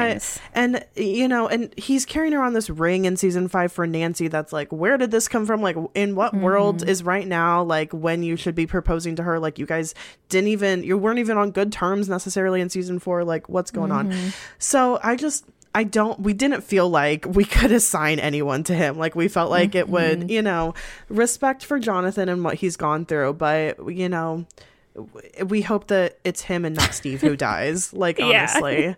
and you know, and he's carrying around this ring in season 5 for Nancy that's like, where did this come from? Like in what world is right now, like when you should be proposing to her? Like you guys you weren't even on good terms necessarily in season 4. Like what's going on? So we didn't feel like we could assign anyone to him. Like we felt like it would, you know, respect for Jonathan and what he's gone through, but you know, we hope that it's him and not Steve who dies. Like honestly,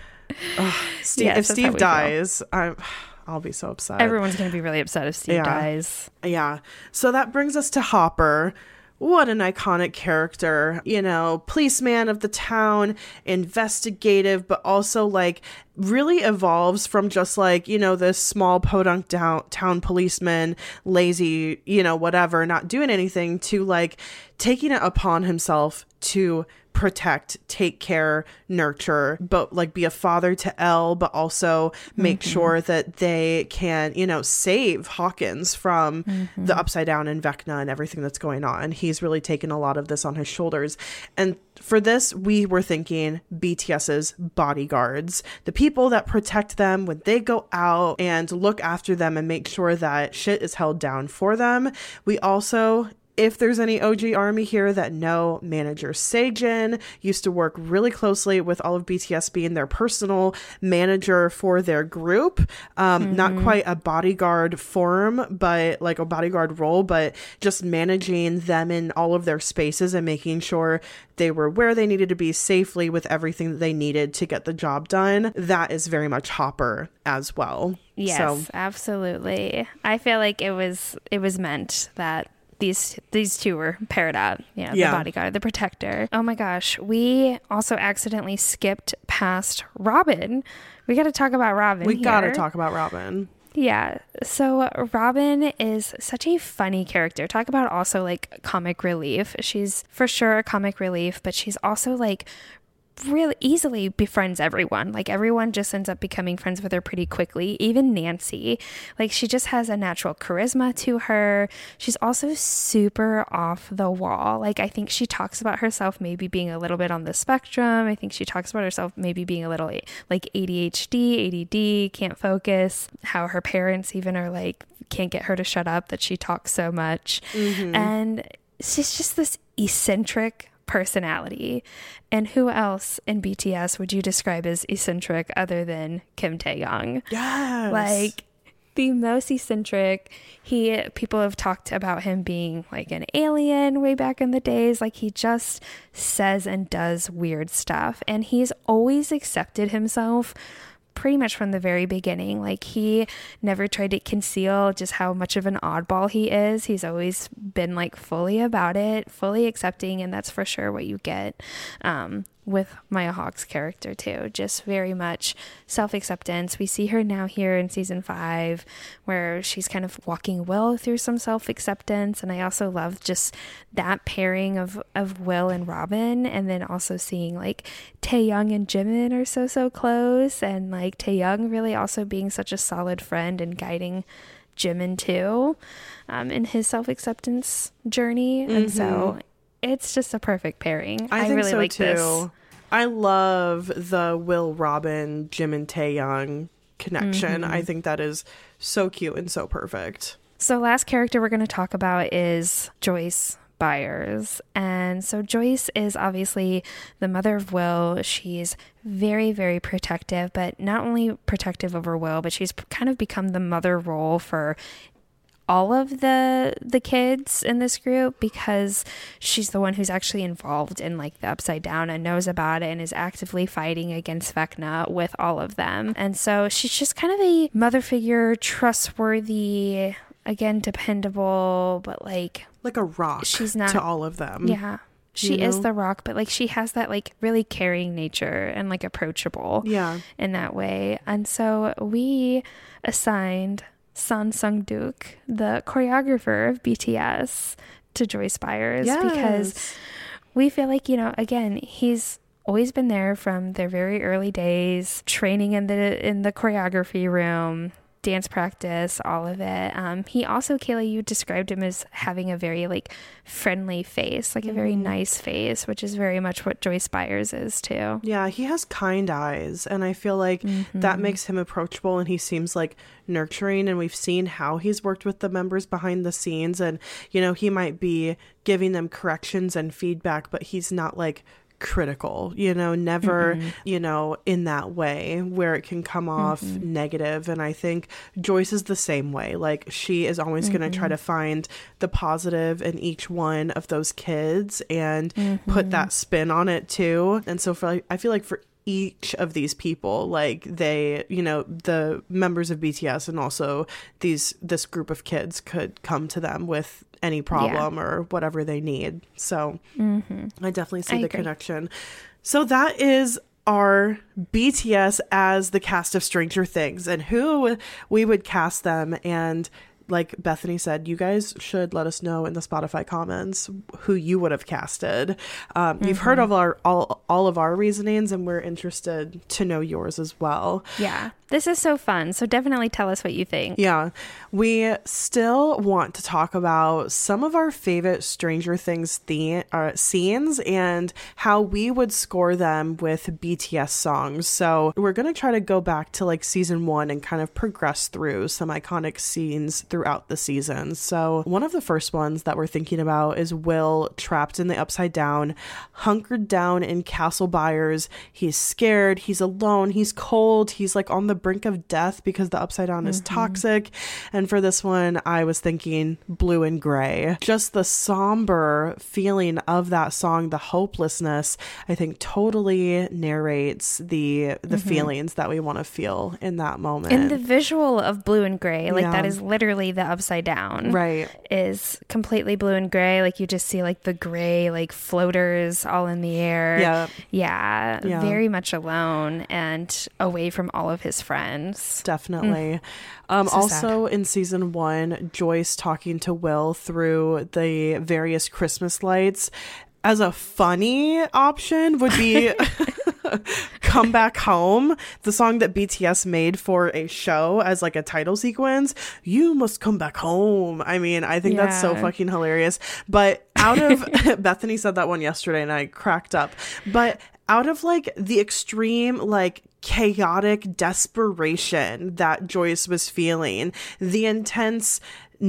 if Steve dies, I'll be so upset. Everyone's gonna be really upset if Steve dies. Yeah. So that brings us to Hopper. What an iconic character, you know, policeman of the town, investigative, but also like really evolves from just like, you know, this small podunk town policeman, lazy, you know, whatever, not doing anything, to like taking it upon himself to protect, take care, nurture, but like be a father to Elle, but also make sure that they can, you know, save Hawkins from the Upside Down and Vecna and everything that's going on. He's really taken a lot of this on his shoulders. And for this, we were thinking BTS's bodyguards, the people that protect them when they go out and look after them and make sure that shit is held down for them. We also, if there's any OG Army here that know, manager Sejin used to work really closely with all of BTS, being their personal manager for their group. Not quite a bodyguard form, but like a bodyguard role, but just managing them in all of their spaces and making sure they were where they needed to be safely with everything that they needed to get the job done. That is very much Hopper as well. Yes, absolutely. I feel like it was meant that these two were paired up. Yeah, the bodyguard, the protector. Oh my gosh. We also accidentally skipped past Robin. We got to talk about Robin. We got to talk about Robin. Yeah. So Robin is such a funny character. Talk about also like comic relief. She's for sure a comic relief, but she's also like really easily befriends everyone. Like everyone just ends up becoming friends with her pretty quickly. Even Nancy, like she just has a natural charisma to her. She's also super off the wall. Like I think she talks about herself maybe being a little bit on the spectrum. I think she talks about herself maybe being a little like ADHD, ADD, can't focus. How her parents even are like, can't get her to shut up, that she talks so much. And she's just this eccentric personality. And who else in BTS would you describe as eccentric other than Kim Taehyung? Yes. Like the most eccentric. People have talked about him being like an alien way back in the days. Like he just says and does weird stuff. And he's always accepted himself pretty much from the very beginning. Like he never tried to conceal just how much of an oddball he is. He's always been like fully about it, fully accepting, and that's for sure what you get with Maya Hawke's character too. Just very much self-acceptance. We see her now here in season 5 where she's kind of walking Will through some self-acceptance, and I also love just that pairing of Will and Robin, and then also seeing like Taehyung and Jimin are so close, and like Taehyung really also being such a solid friend and guiding Jimin too in his self-acceptance journey. And so it's just a perfect pairing. I think really so like too. this. I love the Will, Robin, Jim and Taehyung connection. I think that is so cute and so perfect. So last character we're going to talk about is Joyce Byers. And so Joyce is obviously the mother of Will. She's very, very protective, but not only protective over Will, but she's kind of become the mother role for all of the kids in this group, because she's the one who's actually involved in like the Upside Down and knows about it and is actively fighting against Vecna with all of them. And so she's just kind of a mother figure, trustworthy, again, dependable, but like a rock she's not to all of them. Yeah. She is the rock, but like she has that like really caring nature and like approachable in that way. And so we assigned Son Sung-duk, the choreographer of BTS, to Joyce Byers because we feel like, you know, again, he's always been there from their very early days, training in the choreography room, dance practice, all of it. He also, Kayla, you described him as having a very like friendly face, like a very nice face, which is very much what Joyce Byers is too. Yeah, he has kind eyes, and I feel like that makes him approachable, and he seems like nurturing, and we've seen how he's worked with the members behind the scenes, and you know, he might be giving them corrections and feedback, but he's not like critical, you know, never, you know, in that way where it can come off negative. And I think Joyce is the same way. Like she is always going to try to find the positive in each one of those kids and put that spin on it too. And so I feel like for each of these people, like they, you know, the members of BTS and also this group of kids could come to them with any problem or whatever they need. So I definitely see the connection. So that is our BTS as the cast of Stranger Things and who we would cast them. And like Bethany said, you guys should let us know in the Spotify comments who you would have casted. You've heard of all of our reasonings, and we're interested to know yours as well. Yeah, this is so fun. So definitely tell us what you think. Yeah, we still want to talk about some of our favorite Stranger Things scenes and how we would score them with BTS songs. So we're going to try to go back to like season 1 and kind of progress through some iconic scenes throughout the season. So one of the first ones that we're thinking about is Will trapped in the Upside Down, hunkered down in Castle Byers. He's scared, he's alone, he's cold, he's like on the brink of death because the Upside Down is toxic. And for this one, I was thinking Blue and Gray. Just the somber feeling of that song, the hopelessness, I think totally narrates the feelings that we want to feel in that moment. And the visual of Blue and Gray, like that is literally the Upside Down. Right. Is completely blue and gray. Like you just see like the gray like floaters all in the air. Yeah. Very much alone and away from all of his friends. Definitely. So also sad. in season 1, Joyce talking to Will through the various Christmas lights as a funny option would be Come Back Home, the song that BTS made for a show as like a title sequence. You must come back home. I mean, I think that's so fucking hilarious. But out of Bethany said that one yesterday and I cracked up. But out of like the extreme like chaotic desperation that Joyce was feeling, the intense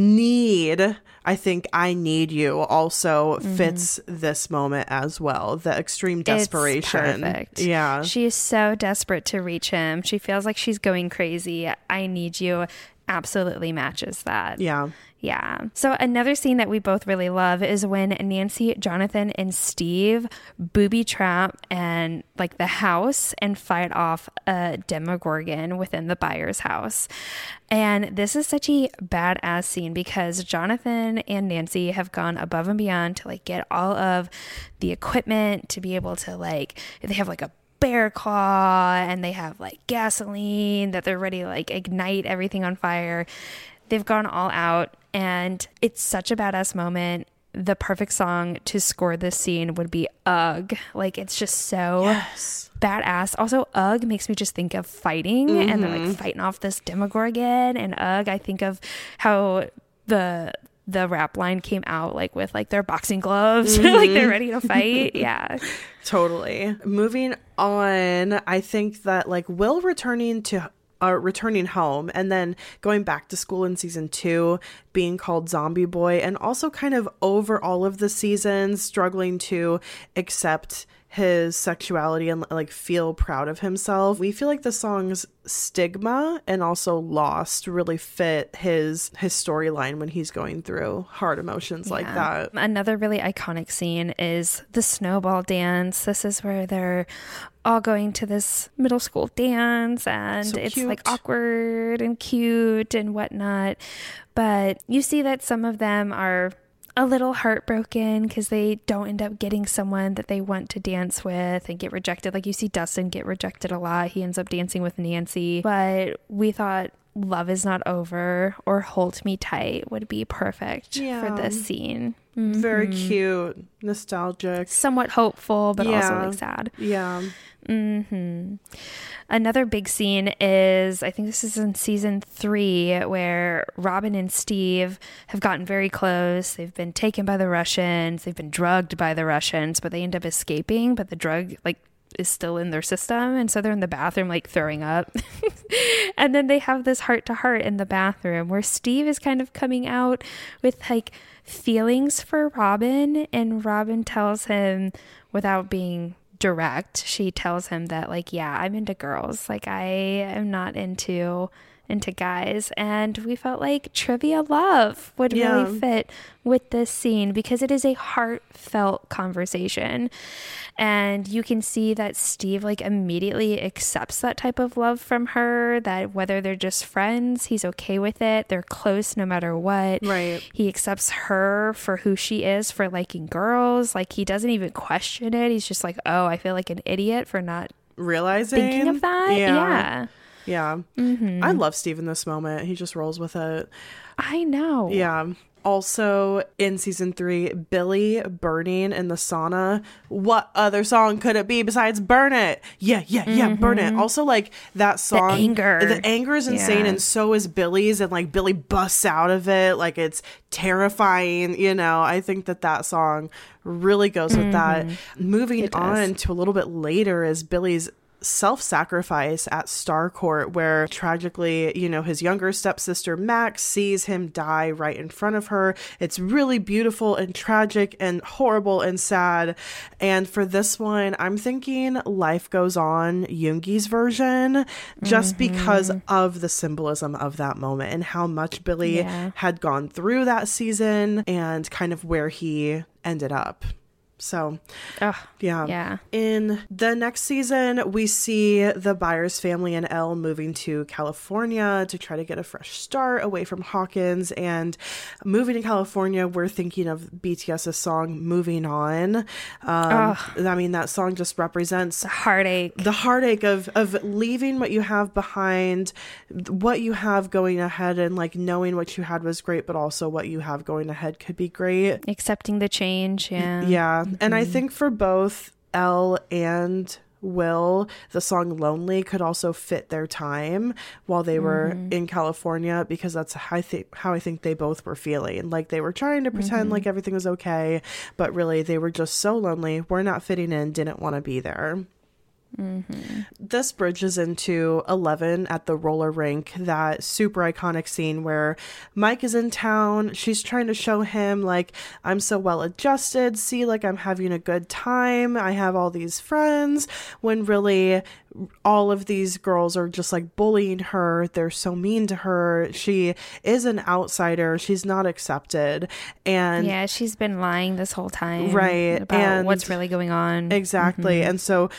need, I think I Need You also fits this moment as well. The extreme desperation. It's perfect. Yeah. She is so desperate to reach him. She feels like she's going crazy. I Need You absolutely matches that. Yeah. Yeah. So another scene that we both really love is when Nancy, Jonathan, and Steve booby trap and like the house and fight off a Demogorgon within the Byers house. And this is such a badass scene because Jonathan and Nancy have gone above and beyond to like get all of the equipment to be able to like, they have like a bear claw and they have like gasoline that they're ready to like ignite everything on fire. They've gone all out and it's such a badass moment. The perfect song to score this scene would be Ugh. Like it's just so badass. Also, Ugh makes me just think of fighting and they're like fighting off this Demogorgon. And Ugh, I think of how the rap line came out like with like their boxing gloves, like they're ready to fight. Yeah. Totally. Moving on, I think that like Will returning home and then going back to school in season 2, being called Zombie Boy, and also kind of over all of the seasons struggling to accept his sexuality and like feel proud of himself. We feel like the songs Stigma and also Lost really fit his storyline when he's going through hard emotions like that. Another really iconic scene is the snowball dance. This is where they're all going to this middle school dance and So it's cute. like awkward and cute and whatnot. But you see that some of them are a little heartbroken because they don't end up getting someone that they want to dance with and get rejected. Like you see Dustin get rejected a lot. He ends up dancing with Nancy. But we thought Love Is Not Over or Hold Me Tight would be perfect for this scene. Very cute, nostalgic, Somewhat hopeful, but also like sad. Yeah. Another big scene is, I think this is in season 3, where Robin and Steve have gotten very close. They've been taken by the Russians. They've been drugged by the Russians, but they end up escaping. But the drug like is still in their system. And so they're in the bathroom like throwing up. And then they have this heart to heart in the bathroom where Steve is kind of coming out with like feelings for Robin. And Robin tells him, without being direct, she tells him that like, yeah, I'm into girls. Like I am not into guys. And we felt like Trivia Love would really fit with this scene because it is a heartfelt conversation. And you can see that Steve like immediately accepts that type of love from her, that whether they're just friends, he's okay with it. They're close no matter what. Right. He accepts her for who she is, for liking girls. Like he doesn't even question it. He's just like, oh, I feel like an idiot for not Realizing thinking of that. Yeah. Yeah. I love Steve in this moment. He just rolls with it. I know. Yeah. Also in season 3, Billy burning in the sauna. What other song could it be besides Burn It? Yeah, Burn It. Also, like, that song. The anger is insane, and so is Billy's. And, like, Billy busts out of it. Like, it's terrifying. You know, I think that song really goes with that. Moving on to a little bit later is Billy's self-sacrifice at Starcourt, where tragically, you know, his younger stepsister Max sees him die right in front of her. It's really beautiful and tragic and horrible and sad. And for this one, I'm thinking Life Goes On, Yoongi's version, just because of the symbolism of that moment and how much Billy had gone through that season and kind of where he ended up. So, yeah. In the next season, we see the Byers family and Elle moving to California to try to get a fresh start away from Hawkins. And moving to California, we're thinking of BTS's song Moving On. I mean, that song just represents the heartache of leaving what you have behind, what you have going ahead, and like knowing what you had was great, but also what you have going ahead could be great. Accepting the change. Yeah. And I think for both Elle and Will, the song Lonely could also fit their time while they were in California, because that's how I think they both were feeling. Like, they were trying to pretend like everything was okay, but really they were just so lonely, were not fitting in, didn't want to be there. This bridges into 11 at the roller rink, that super iconic scene where Mike is in town. She's trying to show him, like, I'm so well adjusted. See, like, I'm having a good time. I have all these friends. When really all of these girls are just like bullying her. They're so mean to her. She is an outsider. She's not accepted. And yeah, she's been lying this whole time. Right. About and what's really going on. Exactly. And so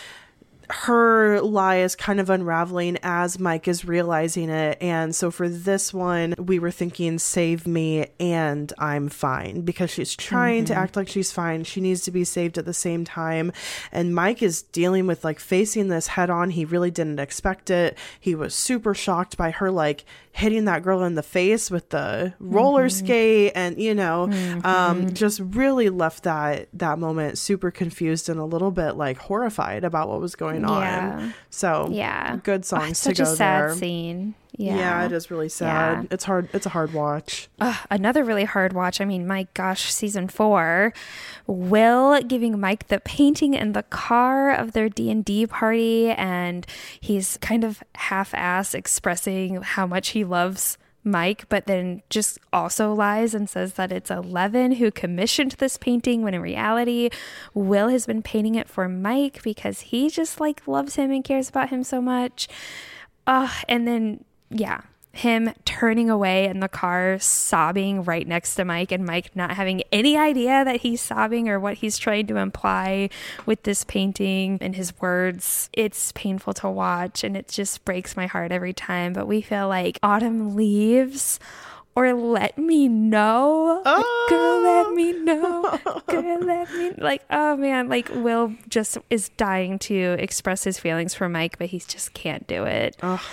her lie is kind of unraveling as Mike is realizing it. And so for this one, we were thinking save me and I'm fine, because she's trying to act like she's fine. She needs to be saved at the same time. And Mike is dealing with like facing this head on. He really didn't expect it. He was super shocked by her like hitting that girl in the face with the roller skate, and you know, just really left that moment super confused and a little bit like horrified about what was going on. So good songs to go there. Such a sad scene. Yeah, it is really sad. It's hard. It's a hard watch. Another really hard watch. I mean, my gosh, season 4, Will giving Mike the painting in the car of their D&D party, and he's kind of half-ass expressing how much he loves Mike, but then just also lies and says that it's 11 who commissioned this painting, when in reality Will has been painting it for Mike because he just like loves him and cares about him so much. And then him turning away in the car, sobbing right next to Mike, and Mike not having any idea that he's sobbing or what he's trying to imply with this painting and his words. It's painful to watch, and it just breaks my heart every time. But we feel like Autumn Leaves or Let Me Know. Girl, let me know. Girl, let me... Like, oh man, like Will just is dying to express his feelings for Mike, but he just can't do it.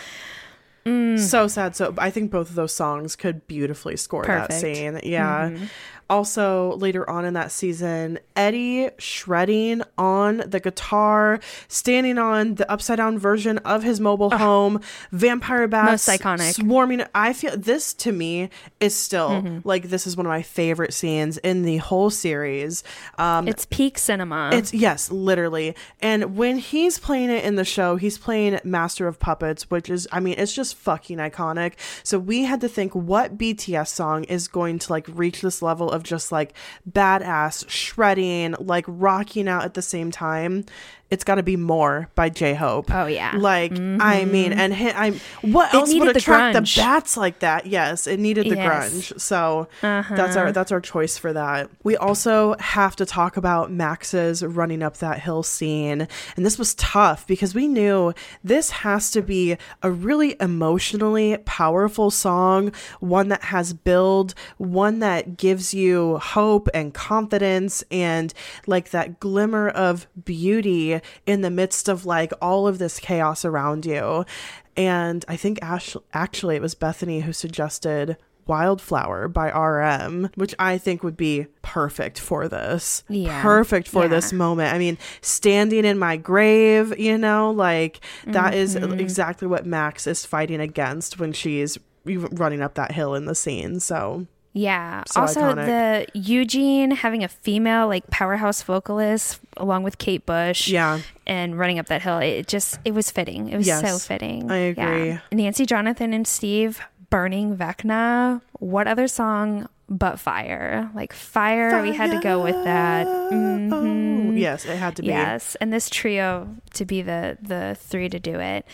So sad. So I think both of those songs could beautifully score that scene. Yeah. Also, later on in that season, Eddie shredding on the guitar, standing on the upside down version of his mobile home, vampire bats most iconic, swarming. I feel this to me is still like, this is one of my favorite scenes in the whole series. It's peak cinema. Yes, literally. And when he's playing it in the show, he's playing Master of Puppets, which is, I mean, it's just fucking iconic. So we had to think, what BTS song is going to like reach this level of just like badass shredding, like rocking out at the same time? It's got to be More by J-Hope. Oh yeah. Like, I mean, and what else would attract the bats like that? Yes, it needed the grunge. So that's our choice for that. We also have to talk about Max's running up that hill scene. And this was tough because we knew this has to be a really emotionally powerful song, one that has build, one that gives you hope and confidence and like that glimmer of beauty in the midst of like all of this chaos around you. And I think actually it was Bethany who suggested Wildflower by RM, which I think would be perfect for this. Yeah. Perfect for this moment. I mean, standing in my grave, like that is exactly what Max is fighting against when she's running up that hill in the scene. So yeah. so also iconic. the Eugene having a female like powerhouse vocalist along with Kate Bush. Yeah. And running up that hill, it was fitting. It was so fitting. I agree. Yeah. Nancy, Jonathan, and Steve burning Vecna. What other song but Fire? Like Fire. We had to go with that. Oh, yes, it had to be. Yes, and this trio to be the three to do it.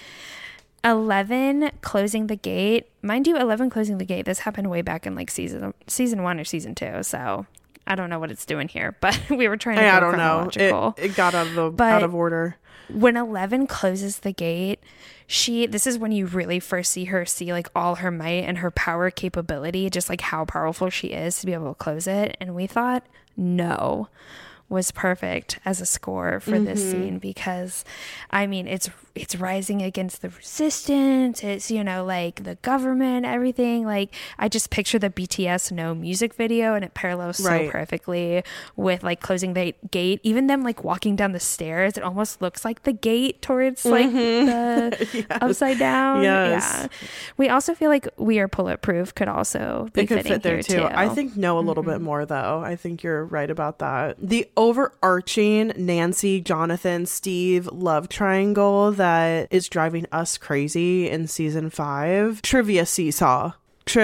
11 closing the gate. Mind you, 11 closing the gate. This happened way back in like season 1 or season 2. So I don't know what it's doing here, but we were trying to go chronological. It got out of order. When 11 closes the gate, this is when you really first see her see like all her might and her power capability, just like how powerful she is to be able to close it. And we thought No was perfect as a score for this scene, because I mean it's rising against the resistance, it's like the government, everything. Like I just picture the BTS No music video, and it parallels so perfectly with like closing the gate. Even them like walking down the stairs, it almost looks like the gate towards like the upside down. Yeah, we also feel like We Are Bulletproof could also be fitting fit there here too. I think No a little bit more though. I think you're right about that. The overarching Nancy, Jonathan, Steve love triangle that is driving us crazy in season 5. Trivia seesaw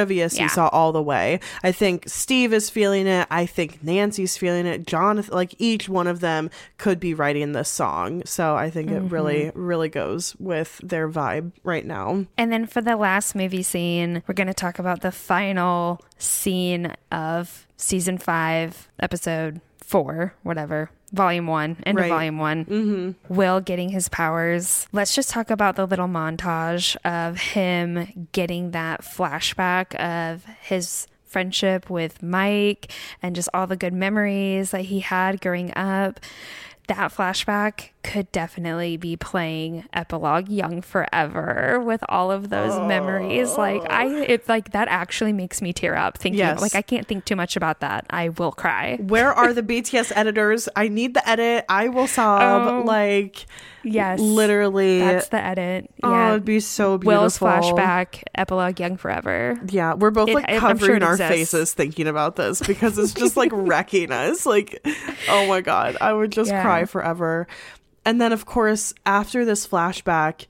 all the way. I think Steve is feeling it. I think Nancy's feeling it. Jonathan, like each one of them could be writing this song. So I think it really, really goes with their vibe right now. And then for the last movie scene, we're going to talk about the final scene of season 5, episode 4, whatever. Volume 1, end of Volume 1. Will getting his powers. Let's just talk about the little montage of him getting that flashback of his friendship with Mike and just all the good memories that he had growing up. That flashback could definitely be playing Epilogue Young Forever with all of those memories. Like that actually makes me tear up thinking. Like I can't think too much about that. I will cry. Where are the BTS editors? I need the edit. I will sob. Yes, literally. That's the edit. Yeah, it'd be so beautiful. Will's flashback, Epilogue Young Forever. Yeah, we're both covering our faces thinking about this because it's just like wrecking us. Like, oh my God, I would just cry forever. And then, of course, after this flashback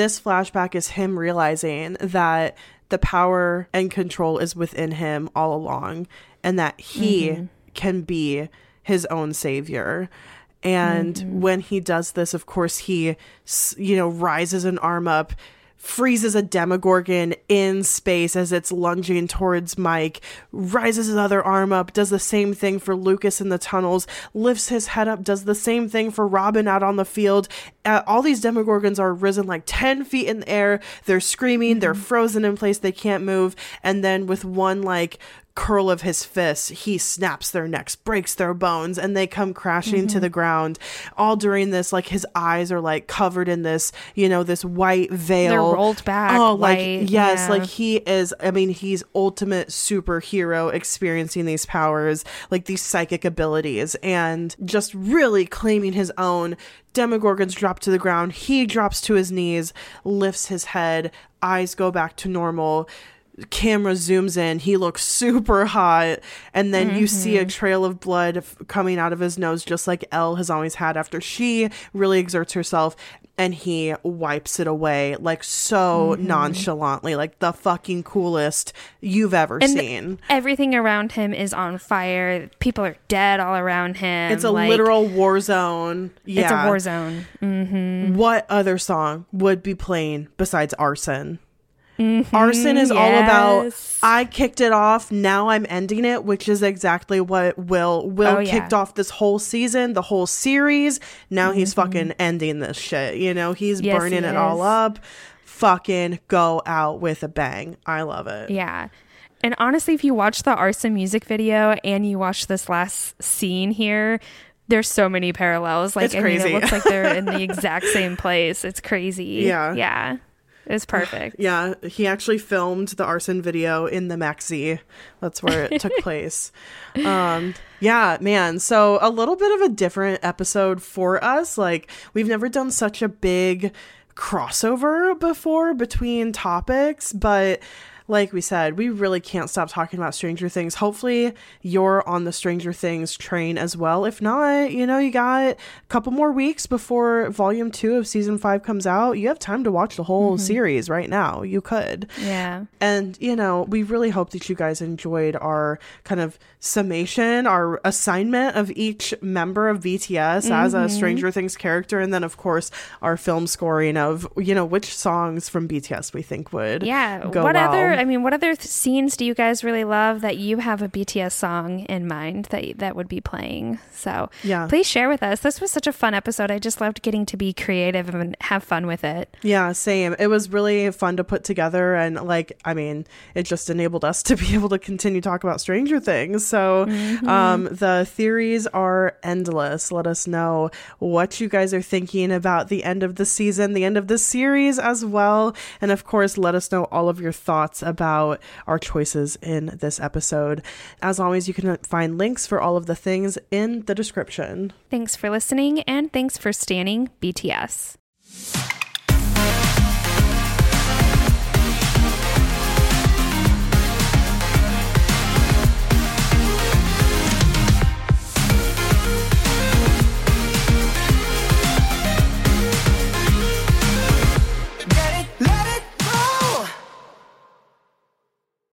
is him realizing that the power and control is within him all along, and that he can be his own savior. And when he does this, of course, he, rises an arm up, freezes a Demogorgon in space as it's lunging towards Mike, rises his other arm up, does the same thing for Lucas in the tunnels, lifts his head up, does the same thing for Robin out on the field. All these Demogorgons are risen like 10 feet in the air. They're screaming. They're frozen in place. They can't move. And then with one curl of his fist, he snaps their necks, breaks their bones, and they come crashing to the ground. All during this, his eyes are covered in this, this white veil. They're rolled back. Oh, white. He is, he's ultimate superhero experiencing these powers, these psychic abilities, and just really claiming his own. Demogorgons drop to the ground. He drops to his knees, lifts his head, eyes go back to normal. Camera zooms in, he looks super hot, and then you see a trail of blood coming out of his nose, just like Elle has always had after she really exerts herself, and he wipes it away so nonchalantly, the fucking coolest you've ever seen. Everything around him is on fire. People are dead all around him. It's a literal war zone. Yeah, it's a war zone. What other song would be playing besides Arson? Arson is all about, I kicked it off, now I'm ending it, which is exactly what Will kicked off this whole season, the whole series. Now he's fucking ending this shit. He's burning it all up. Fucking go out with a bang. I love it. Yeah. And honestly, if you watch the Arson music video and you watch this last scene here, there's so many parallels. It's crazy. It looks like they're in the exact same place. It's crazy. Yeah. Yeah. It was perfect. Yeah, he actually filmed the arson video in the Maxi. That's where it took place. Yeah, man. So a little bit of a different episode for us. Like, we've never done such a big crossover before between topics, but like we said, we really can't stop talking about Stranger Things. Hopefully you're on the Stranger Things train as well. If not, you know, you got a couple more weeks before volume 2 of season 5 comes out. You have time to watch the whole series right now. You could. Yeah. And, you know, we really hope that you guys enjoyed our kind of summation, our assignment of each member of BTS as a Stranger Things character. And then, of course, our film scoring of, you know, which songs from BTS we think would go well. What other scenes do you guys really love that you have a BTS song in mind that would be playing? So please share with us. This was such a fun episode. I just loved getting to be creative and have fun with it. Yeah, same. It was really fun to put together, and it just enabled us to be able to continue talk about Stranger Things. So the theories are endless. Let us know what you guys are thinking about the end of the season, the end of the series as well. And of course, let us know all of your thoughts about our choices in this episode. As always, you can find links for all of the things in the description. Thanks for listening, and thanks for standing BTS.